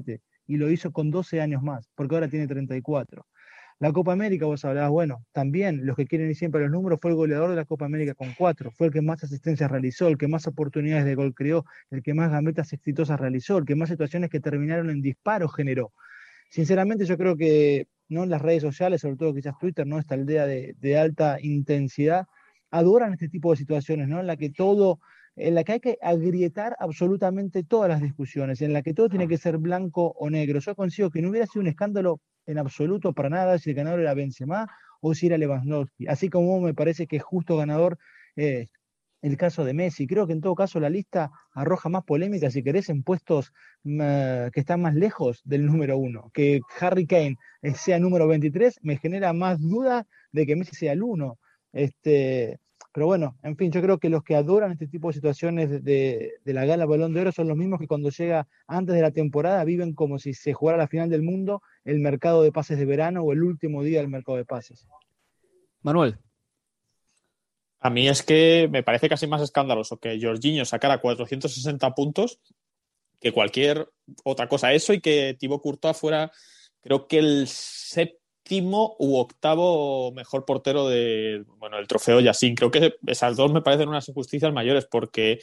y lo hizo con 12 años más, porque ahora tiene 34. La Copa América, vos hablabas, bueno, también los que quieren ir siempre a los números, fue el goleador de la Copa América con 4, fue el que más asistencias realizó, el que más oportunidades de gol creó, el que más gambetas exitosas realizó, el que más situaciones que terminaron en disparos generó. Sinceramente yo creo que no en las redes sociales, sobre todo quizás Twitter, ¿no? Esta aldea de alta intensidad, adoran este tipo de situaciones, ¿no? En la que hay que agrietar absolutamente todas las discusiones, en la que todo tiene que ser blanco o negro. Yo consigo que no hubiera sido un escándalo en absoluto para nada si el ganador era Benzema o si era Lewandowski. Así como me parece que es justo ganador el caso de Messi. Creo que en todo caso la lista arroja más polémica, si querés, en puestos que están más lejos del número 1. Que Harry Kane sea número 23 me genera más duda de que Messi sea el 1. Pero bueno, en fin, yo creo que los que adoran este tipo de situaciones de la gala Balón de Oro son los mismos que cuando llega antes de la temporada viven como si se jugara la final del mundo, el mercado de pases de verano o el último día del mercado de pases. Manuel. A mí es que me parece casi más escandaloso que Jorginho sacara 460 puntos que cualquier otra cosa. Eso y que Thibaut Courtois fuera, creo que el séptimo u octavo mejor portero del trofeo Yassin. Creo que esas dos me parecen unas injusticias mayores porque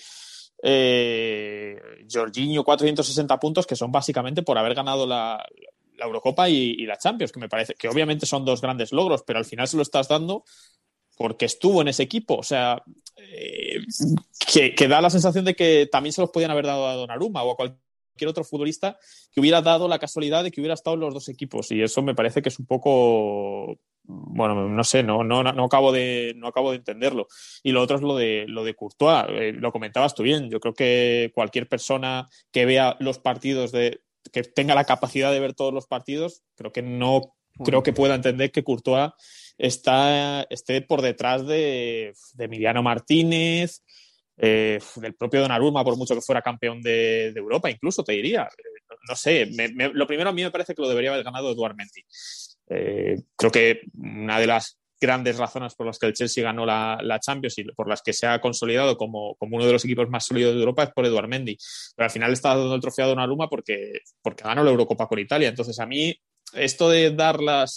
Jorginho 460 puntos que son básicamente por haber ganado la Eurocopa y la Champions, que me parece que obviamente son dos grandes logros, pero al final se lo estás dando porque estuvo en ese equipo. O sea, que da la sensación de que también se los podían haber dado a Donnarumma o a cualquier otro futbolista que hubiera dado la casualidad de que hubiera estado en los dos equipos, y eso me parece que es un poco, bueno, no sé, no acabo de entenderlo. Y lo otro es lo de Courtois, lo comentabas tú bien. Yo creo que cualquier persona que vea los partidos, que tenga la capacidad de ver todos los partidos, creo que pueda entender que Courtois esté por detrás de Emiliano Martínez, del propio Donnarumma, por mucho que fuera campeón de Europa, incluso te diría. No sé, lo primero, a mí me parece que lo debería haber ganado Eduard Mendy. Creo que una de las grandes razones por las que el Chelsea ganó la Champions y por las que se ha consolidado como uno de los equipos más sólidos de Europa es por Eduard Mendy. Pero al final está dando el trofeo a Donnarumma porque ganó la Eurocopa con Italia. Entonces, a mí esto de dar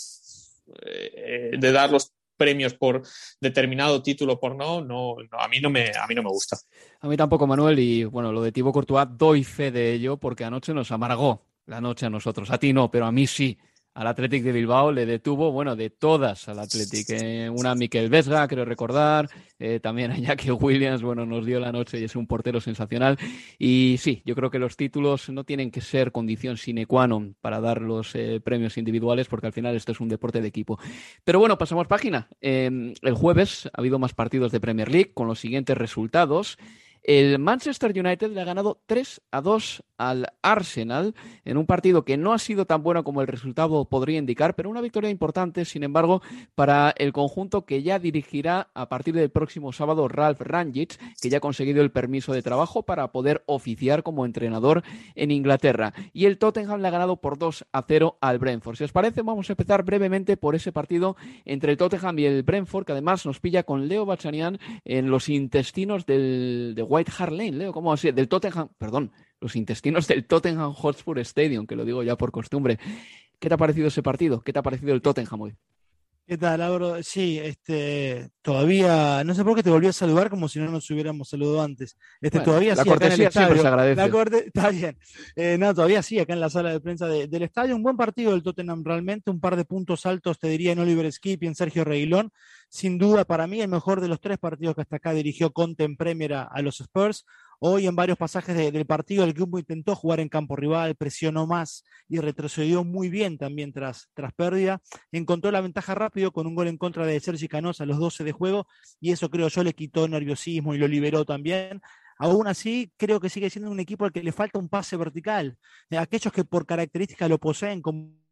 los premios por determinado título por no, a mí no me gusta. A mí tampoco, Manuel, y bueno, lo de Thibaut Courtois doy fe de ello porque anoche nos amargó la noche a nosotros. A ti no, pero a mí sí. Al Athletic de Bilbao le detuvo, bueno, de todas al Athletic. Una a Mikel Vesga, creo recordar, también a Jackie Williams, bueno, nos dio la noche y es un portero sensacional. Y sí, yo creo que los títulos no tienen que ser condición sine qua non para dar los premios individuales, porque al final esto es un deporte de equipo. Pero bueno, pasamos página. El jueves ha habido más partidos de Premier League con los siguientes resultados. El Manchester United le ha ganado 3-2 al Arsenal en un partido que no ha sido tan bueno como el resultado podría indicar, pero una victoria importante, sin embargo, para el conjunto que ya dirigirá a partir del próximo sábado Ralf Rangnick, que ya ha conseguido el permiso de trabajo para poder oficiar como entrenador en Inglaterra. Y el Tottenham le ha ganado por 2-0 al Brentford. Si os parece, vamos a empezar brevemente por ese partido entre el Tottenham y el Brentford, que además nos pilla con Leo Bachanian en los intestinos de White Hart Lane, Leo, ¿cómo así? Del Tottenham, perdón, los intestinos del Tottenham Hotspur Stadium, que lo digo ya por costumbre. ¿Qué te ha parecido ese partido? ¿Qué te ha parecido el Tottenham hoy? ¿Qué tal, Lauro? Sí, todavía, no sé por qué te volví a saludar como si no nos hubiéramos saludado antes. Bueno, todavía la sí, cortesía siempre se agradece. Está bien. Todavía sí, acá en la sala de prensa del estadio. Un buen partido del Tottenham realmente, un par de puntos altos, te diría, en Oliver Skip y en Sergio Reguilón. Sin duda, para mí, el mejor de los 3 partidos que hasta acá dirigió Conte en Premier a los Spurs. Hoy en varios pasajes del partido el grupo intentó jugar en campo rival, presionó más y retrocedió muy bien también tras pérdida. Encontró la ventaja rápido con un gol en contra de Sergi Canós a los 12 de juego y eso creo yo le quitó nerviosismo y lo liberó también. Aún así, creo que sigue siendo un equipo al que le falta un pase vertical. Aquellos que por característica lo poseen, como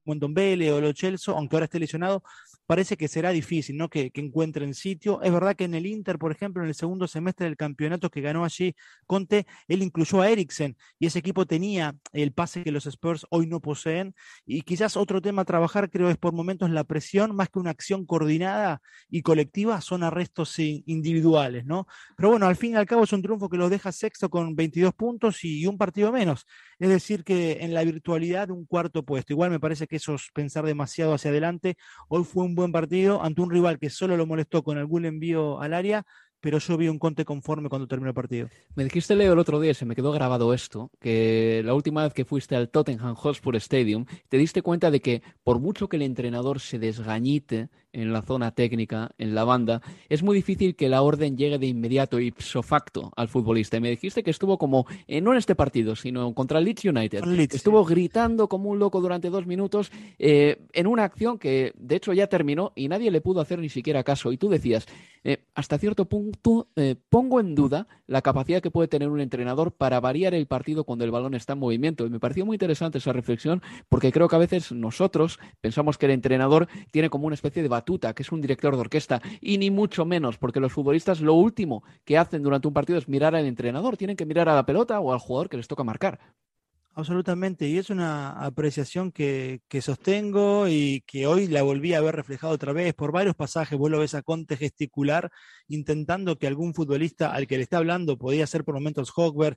Ndombele o Lo Celso, aunque ahora esté lesionado, parece que será difícil, ¿no? Que encuentren sitio. Es verdad que en el Inter, por ejemplo, en el segundo semestre del campeonato que ganó allí Conte, él incluyó a Eriksen y ese equipo tenía el pase que los Spurs hoy no poseen. Y quizás otro tema a trabajar, creo, es por momentos la presión, más que una acción coordinada y colectiva, son arrestos individuales, ¿no? Pero bueno, al fin y al cabo es un triunfo que los deja sexto con 22 puntos y un partido menos. Es decir, que en la virtualidad un cuarto puesto. Igual me parece que eso es pensar demasiado hacia adelante. Hoy fue un buen partido ante un rival que solo lo molestó con algún envío al área, pero yo vi un Conte conforme cuando terminó el partido. Me dijiste, Leo, el otro día, se me quedó grabado esto, que la última vez que fuiste al Tottenham Hotspur Stadium, te diste cuenta de que por mucho que el entrenador se desgañite en la zona técnica, en la banda, es muy difícil que la orden llegue de inmediato, ipso facto, al futbolista. Y me dijiste que estuvo como, no en este partido, sino contra el Leeds United. Estuvo gritando como un loco durante 2 minutos en una acción que, de hecho, ya terminó y nadie le pudo hacer ni siquiera caso. Y tú decías, hasta cierto punto, pongo en duda la capacidad que puede tener un entrenador para variar el partido cuando el balón está en movimiento. Y me pareció muy interesante esa reflexión, porque creo que a veces nosotros pensamos que el entrenador tiene como una especie de batuta, que es un director de orquesta, y ni mucho menos, porque los futbolistas lo último que hacen durante un partido es mirar al entrenador, tienen que mirar a la pelota o al jugador que les toca marcar. Absolutamente, y es una apreciación que sostengo y que hoy la volví a ver reflejado otra vez por varios pasajes. Vos lo ves a Conte gesticular, intentando que algún futbolista al que le está hablando, podía ser por momentos Hogberg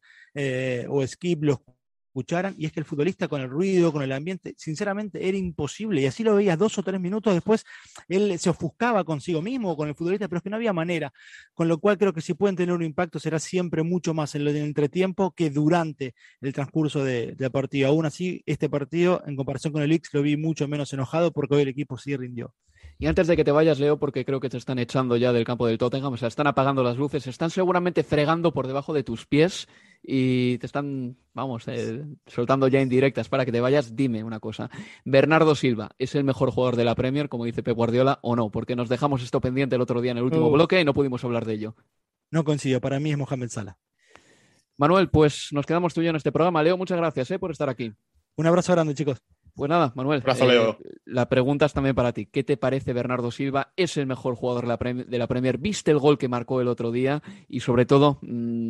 o Skip, lo escucharan, y es que el futbolista con el ruido, con el ambiente, sinceramente era imposible, y así lo veías 2 o 3 minutos después, él se ofuscaba consigo mismo o con el futbolista, pero es que no había manera, con lo cual creo que si pueden tener un impacto será siempre mucho más en el entretiempo que durante el transcurso del partido. Aún así, este partido, en comparación con el Leeds, lo vi mucho menos enojado porque hoy el equipo sí rindió. Y antes de que te vayas, Leo, porque creo que te están echando ya del campo del Tottenham, o sea, están apagando las luces, están seguramente fregando por debajo de tus pies y te están, soltando ya indirectas para que te vayas. Dime una cosa, ¿Bernardo Silva es el mejor jugador de la Premier, como dice Pep Guardiola, o no? Porque nos dejamos esto pendiente el otro día en el último bloque y no pudimos hablar de ello. No coincido, para mí es Mohamed Salah. Manuel, pues nos quedamos tú y yo en este programa. Leo, muchas gracias por estar aquí. Un abrazo grande, chicos. Pues nada, Manuel, Leo. La pregunta es también para ti. ¿Qué te parece Bernardo Silva? ¿Es el mejor jugador de la Premier? ¿Viste el gol que marcó el otro día? Y sobre todo,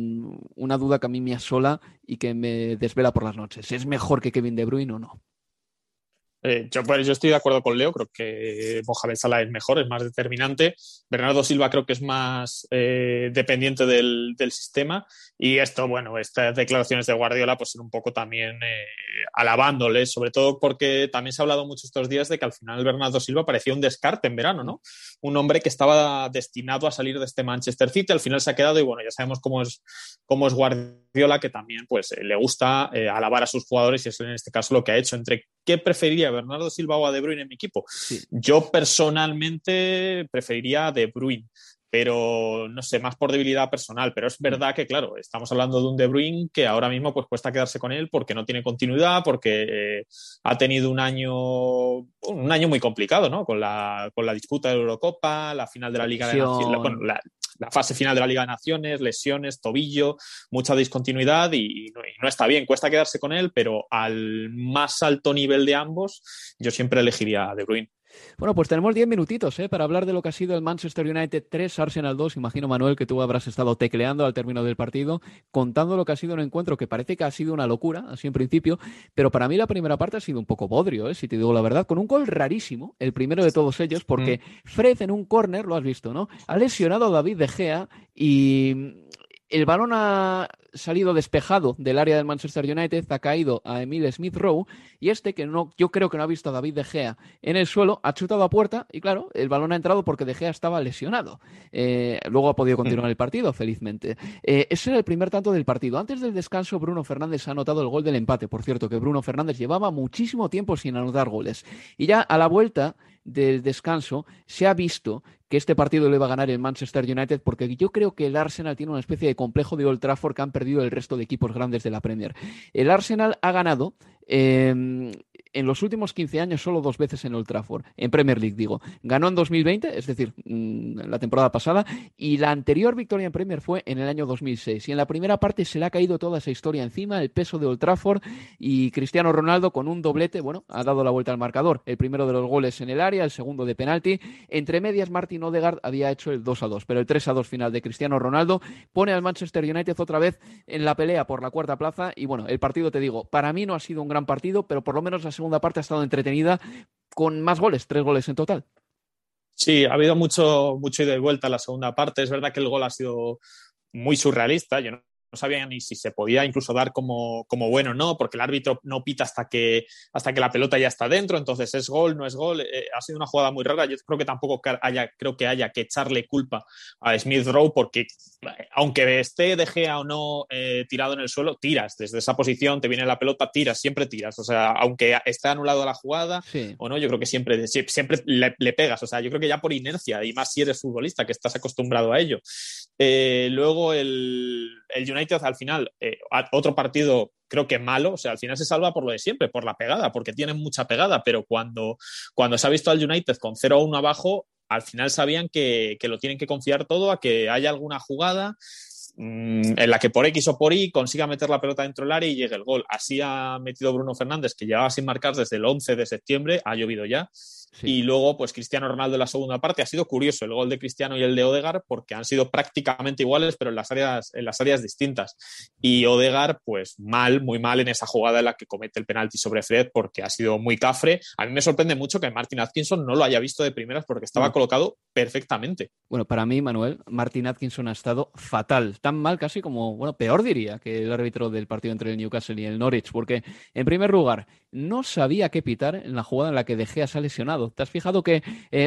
una duda que a mí me asola y que me desvela por las noches. ¿Es mejor que Kevin De Bruyne o no? Yo estoy de acuerdo con Leo, creo que Mohamed Salah es mejor, es más determinante. Bernardo Silva creo que es más dependiente del sistema, y estas declaraciones de Guardiola pues son un poco también alabándole, sobre todo porque también se ha hablado mucho estos días de que al final Bernardo Silva parecía un descarte en verano, ¿no? Un hombre que estaba destinado a salir de este Manchester City, al final se ha quedado, y ya sabemos cómo es Guardiola, que también pues le gusta alabar a sus jugadores, y es en este caso lo que ha hecho. ¿Entre qué preferiría, Bernardo Silva o a De Bruyne en mi equipo? Sí. Yo personalmente preferiría a De Bruyne, pero no sé, más por debilidad personal. Pero es verdad que, claro, estamos hablando de un De Bruyne que ahora mismo pues cuesta quedarse con él porque no tiene continuidad, porque ha tenido un año muy complicado, ¿no? Con la disputa de la Eurocopa, la final de la Liga de Naciones, la fase final de la Liga de Naciones, lesiones, tobillo, mucha discontinuidad y no está bien. Cuesta quedarse con él, pero al más alto nivel de ambos, yo siempre elegiría a De Bruyne. Bueno, pues tenemos 10 minutitos para hablar de lo que ha sido el Manchester United 3, Arsenal 2. Imagino, Manuel, que tú habrás estado tecleando al término del partido, contando lo que ha sido un encuentro que parece que ha sido una locura, así en principio, pero para mí la primera parte ha sido un poco bodrio, si te digo la verdad, con un gol rarísimo, el primero de todos ellos, porque Fred en un córner, lo has visto, ¿no? Ha lesionado a David De Gea y el balón ha salido despejado del área del Manchester United, ha caído a Emile Smith-Rowe, y yo creo que no ha visto a David De Gea en el suelo, ha chutado a puerta y claro, el balón ha entrado porque De Gea estaba lesionado. Luego ha podido continuar el partido, felizmente. Ese era el primer tanto del partido. Antes del descanso, Bruno Fernández ha anotado el gol del empate. Por cierto, que Bruno Fernández llevaba muchísimo tiempo sin anotar goles. Y ya a la vuelta del descanso se ha visto que este partido lo iba a ganar el Manchester United, porque yo creo que el Arsenal tiene una especie de complejo de Old Trafford que han perdido el resto de equipos grandes de la Premier. El Arsenal ha ganado en los últimos 15 años solo 2 veces en Old Trafford, en Premier League digo. Ganó en 2020, es decir, la temporada pasada, y la anterior victoria en Premier fue en el año 2006. Y en la primera parte se le ha caído toda esa historia encima, el peso de Old Trafford, y Cristiano Ronaldo con un doblete, bueno, ha dado la vuelta al marcador. El primero de los goles en el área, el segundo de penalti. Entre medias, Martin Odegaard había hecho el 2-2, pero el 3-2 final de Cristiano Ronaldo pone al Manchester United otra vez en la pelea por la cuarta plaza. Y bueno, el partido, te digo, para mí no ha sido un gran partido, pero por lo menos la segunda parte ha estado entretenida con más goles, 3 goles en total. Sí, ha habido mucho ida y vuelta en la segunda parte. Es verdad que el gol ha sido muy surrealista. Yo no sabía ni si se podía incluso dar como bueno o no, porque el árbitro no pita hasta que la pelota ya está dentro. Entonces, ¿es gol, no es gol? Ha sido una jugada muy rara. Yo creo que tampoco haya que echarle culpa a Smith Rowe, porque aunque esté De Gea o no tirado en el suelo, tiras desde esa posición, te viene la pelota, siempre tiras. O sea, aunque esté anulado la jugada o no, yo creo que siempre le pegas. O sea, yo creo que ya por inercia, y más si eres futbolista, que estás acostumbrado a ello. Luego el United al final, otro partido creo que malo, o sea, al final se salva por lo de siempre, por la pegada, porque tienen mucha pegada, pero cuando se ha visto al United con 0-1 abajo, al final sabían que lo tienen que confiar todo a que haya alguna jugada en la que por X o por Y consiga meter la pelota dentro del área y llegue el gol. Así ha metido Bruno Fernández, que llevaba sin marcar desde el 11 de septiembre, ha llovido ya. Sí. Y luego, pues Cristiano Ronaldo en la segunda parte. Ha sido curioso el gol de Cristiano y el de Odegaard, porque han sido prácticamente iguales, pero en las áreas distintas. Y Odegaard, pues muy mal en esa jugada en la que comete el penalti sobre Fred, porque ha sido muy cafre. A mí me sorprende mucho que Martin Atkinson no lo haya visto de primeras, porque estaba colocado perfectamente. Bueno, para mí, Manuel, Martin Atkinson ha estado fatal, tan mal casi como, bueno, peor diría que el árbitro del partido entre el Newcastle y el Norwich, porque en primer lugar no sabía qué pitar en la jugada en la que De Gea se ha lesionado. ¿Te has fijado que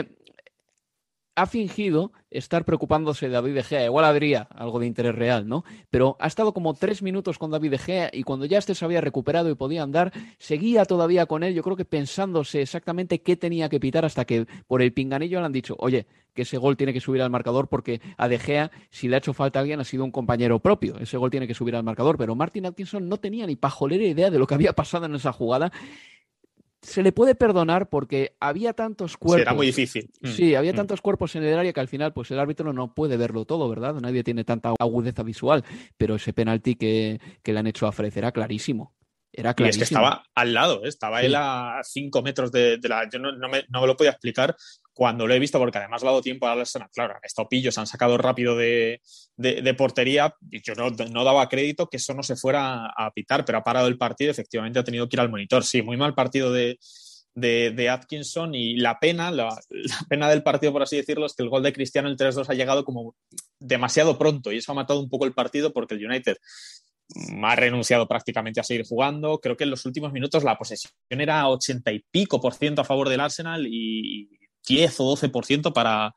ha fingido estar preocupándose de David De Gea? Igual habría algo de interés real, ¿no? Pero ha estado como 3 minutos con David De Gea, y cuando ya se había recuperado y podía andar, seguía todavía con él, yo creo que pensándose exactamente qué tenía que pitar, hasta que por el pinganillo le han dicho, oye, que ese gol tiene que subir al marcador, porque a De Gea, si le ha hecho falta a alguien, ha sido un compañero propio. Ese gol tiene que subir al marcador. Pero Martin Atkinson no tenía ni pajolera idea de lo que había pasado en esa jugada. Se le puede perdonar porque había tantos cuerpos. Será muy difícil. Sí, había tantos cuerpos en el área que al final pues el árbitro no puede verlo todo, ¿verdad? Nadie tiene tanta agudeza visual, pero ese penalti que le han hecho a Fred era clarísimo. Era clarísimo. Y es que estaba al lado, estaba él a 5 metros de la... Yo no me lo podía explicar cuando lo he visto, porque además le ha dado tiempo a Arsenal. Claro, han estado pillos, han sacado rápido de portería, y yo no daba crédito que eso no se fuera a pitar, pero ha parado el partido, efectivamente ha tenido que ir al monitor. Sí, muy mal partido de Atkinson, y la pena del partido, por así decirlo, es que el gol de Cristiano, el 3-2, ha llegado como demasiado pronto, y eso ha matado un poco el partido, porque el United ha renunciado prácticamente a seguir jugando. Creo que en los últimos minutos la posesión era 80 y pico % a favor del Arsenal y 10 o 12% para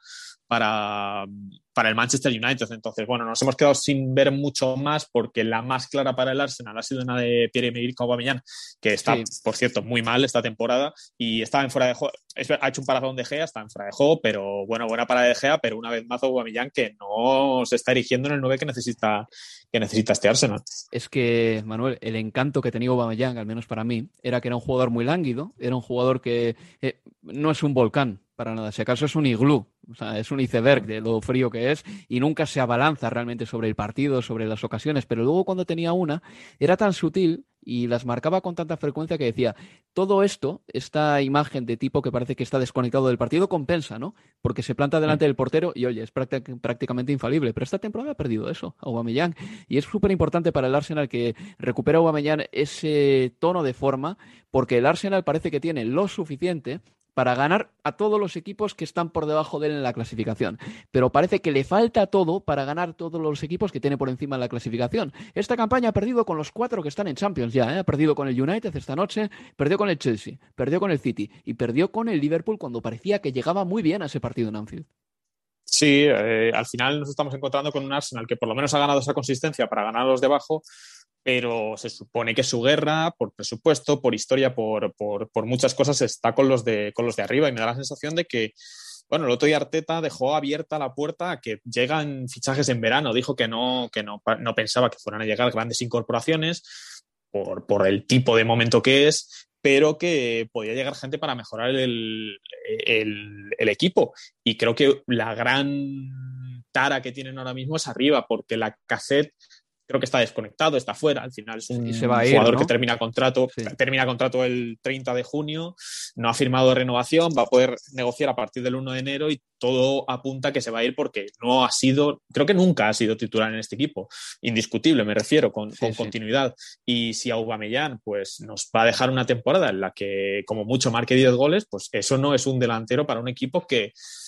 el Manchester United. Entonces, bueno, nos hemos quedado sin ver mucho más, porque la más clara para el Arsenal ha sido una de Pierre-Emerick Aubameyang, que está, por cierto, muy mal esta temporada, y estaba en fuera de juego. Ha hecho un paradón De Gea, está en fuera de juego, pero bueno, buena para De Gea, pero una vez más Aubameyang, que no se está erigiendo en el 9 que necesita este Arsenal. Es que, Manuel, el encanto que tenía Aubameyang, al menos para mí, era que era un jugador muy lánguido, era un jugador que no es un volcán para nada, si acaso es un iglú, o sea, es un iceberg de lo frío que es, y nunca se abalanza realmente sobre el partido, sobre las ocasiones, pero luego cuando tenía una, era tan sutil y las marcaba con tanta frecuencia que decía, todo esto, esta imagen de tipo que parece que está desconectado del partido, compensa, ¿no? Porque se planta delante del portero y, oye, es prácticamente infalible, pero esta temporada ha perdido eso, Aubameyang, y es súper importante para el Arsenal que recupere Aubameyang ese tono de forma, porque el Arsenal parece que tiene lo suficiente para ganar a todos los equipos que están por debajo de él en la clasificación. Pero parece que le falta todo para ganar todos los equipos que tiene por encima en la clasificación. Esta campaña ha perdido con los 4 que están en Champions ya, ¿eh? Ha perdido con el United esta noche, perdió con el Chelsea, perdió con el City y perdió con el Liverpool cuando parecía que llegaba muy bien a ese partido en Anfield. Sí, al final nos estamos encontrando con un Arsenal que por lo menos ha ganado esa consistencia para ganar a los de abajo, pero se supone que su guerra, por presupuesto, por historia, por muchas cosas, está con los de arriba, y me da la sensación de que, bueno, el otro día Arteta dejó abierta la puerta a que llegan fichajes en verano. Dijo que no pensaba que fueran a llegar grandes incorporaciones por el tipo de momento que es, pero que podía llegar gente para mejorar el equipo. Y creo que la gran tara que tienen ahora mismo es arriba, porque Lacazette creo que está desconectado, está fuera. Al final es un jugador, ¿no?, que termina contrato el 30 de junio, no ha firmado renovación, va a poder negociar a partir del 1 de enero y todo apunta a que se va a ir porque creo que nunca ha sido titular en este equipo. Indiscutible, me refiero, con continuidad. Y si Aubameyang pues nos va a dejar una temporada en la que como mucho marque 10 goles, pues eso no es un delantero para un equipo que,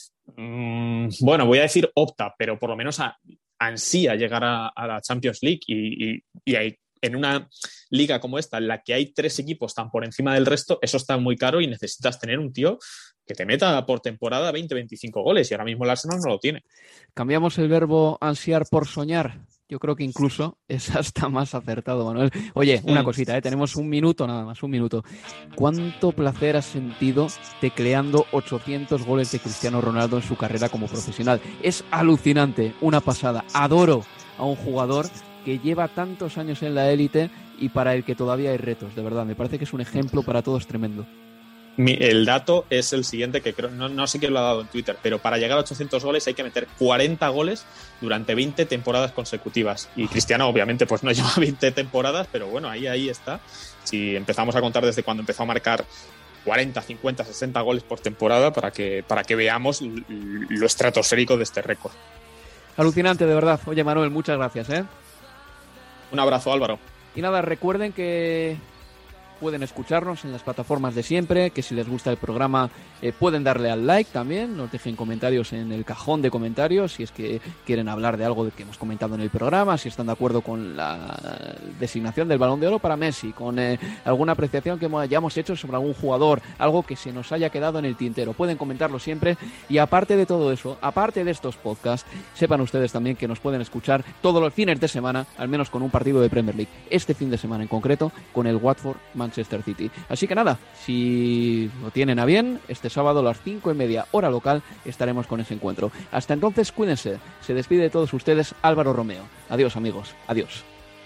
bueno, voy a decir opta, pero por lo menos ansía llegar a la Champions League y hay, en una liga como esta en la que hay 3 equipos tan por encima del resto, eso está muy caro y necesitas tener un tío que te meta por temporada 20-25 goles y ahora mismo el Arsenal no lo tiene. Cambiamos el verbo ansiar por soñar. Yo creo que incluso es hasta más acertado, Manuel. Oye, una cosita, tenemos un minuto nada más, un minuto. ¿Cuánto placer has sentido tecleando 800 goles de Cristiano Ronaldo en su carrera como profesional? Es alucinante, una pasada. Adoro a un jugador que lleva tantos años en la élite y para el que todavía hay retos, de verdad. Me parece que es un ejemplo para todos tremendo. El dato es el siguiente, que creo, no sé quién lo ha dado en Twitter, pero para llegar a 800 goles hay que meter 40 goles durante 20 temporadas consecutivas. Y Cristiano obviamente pues no lleva 20 temporadas, pero bueno, ahí está. Si empezamos a contar desde cuando empezó a marcar 40, 50, 60 goles por temporada para que veamos lo estratosférico de este récord. Alucinante, de verdad. Oye, Manuel, muchas gracias, ¿eh? Un abrazo, Álvaro. Y nada, recuerden que pueden escucharnos en las plataformas de siempre, que si les gusta el programa pueden darle al like también, nos dejen comentarios en el cajón de comentarios si es que quieren hablar de algo que hemos comentado en el programa, si están de acuerdo con la designación del Balón de Oro para Messi, con alguna apreciación que hayamos hecho sobre algún jugador, algo que se nos haya quedado en el tintero, pueden comentarlo siempre. Y aparte de todo eso, aparte de estos podcasts, sepan ustedes también que nos pueden escuchar todos los fines de semana, al menos con un partido de Premier League, este fin de semana en concreto, con el Watford Manchester City. Así que nada, si lo tienen a bien, este sábado a las 5:30 hora local estaremos con ese encuentro. Hasta entonces, cuídense. Se despide de todos ustedes Álvaro Romeo. Adiós, amigos. Adiós.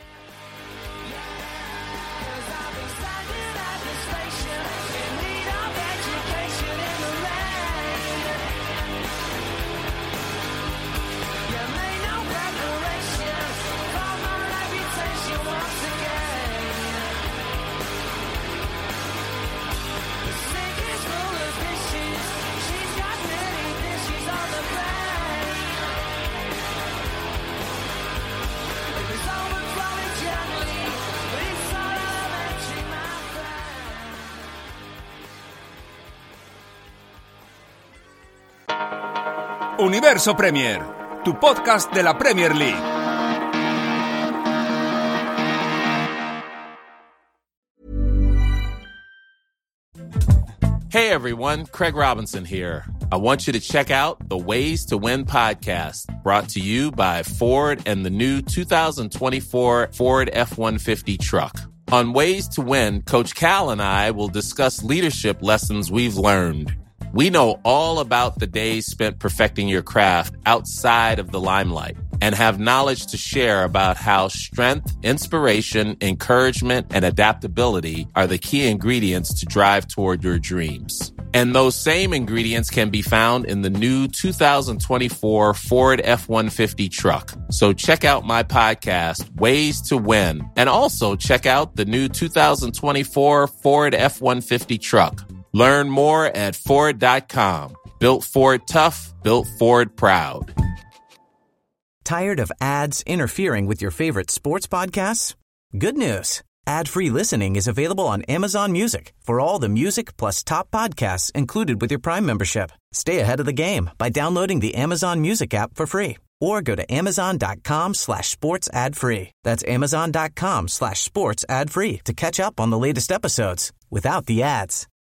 Universo Premier, tu podcast de la Premier League. Hey everyone, Craig Robinson here. I want you to check out the Ways to Win podcast, brought to you by Ford and the new 2024 Ford F-150 truck. On Ways to Win, Coach Cal and I will discuss leadership lessons we've learned. We know all about the days spent perfecting your craft outside of the limelight and have knowledge to share about how strength, inspiration, encouragement, and adaptability are the key ingredients to drive toward your dreams. And those same ingredients can be found in the new 2024 Ford F-150 truck. So check out my podcast, Ways to Win, and also check out the new 2024 Ford F-150 truck. Learn more at Ford.com. Built Ford tough, built Ford proud. Tired of ads interfering with your favorite sports podcasts? Good news. Ad-free listening is available on Amazon Music for all the music plus top podcasts included with your Prime membership. Stay ahead of the game by downloading the Amazon Music app for free or go to amazon.com/sports ad free. That's amazon.com/sports ad free to catch up on the latest episodes without the ads.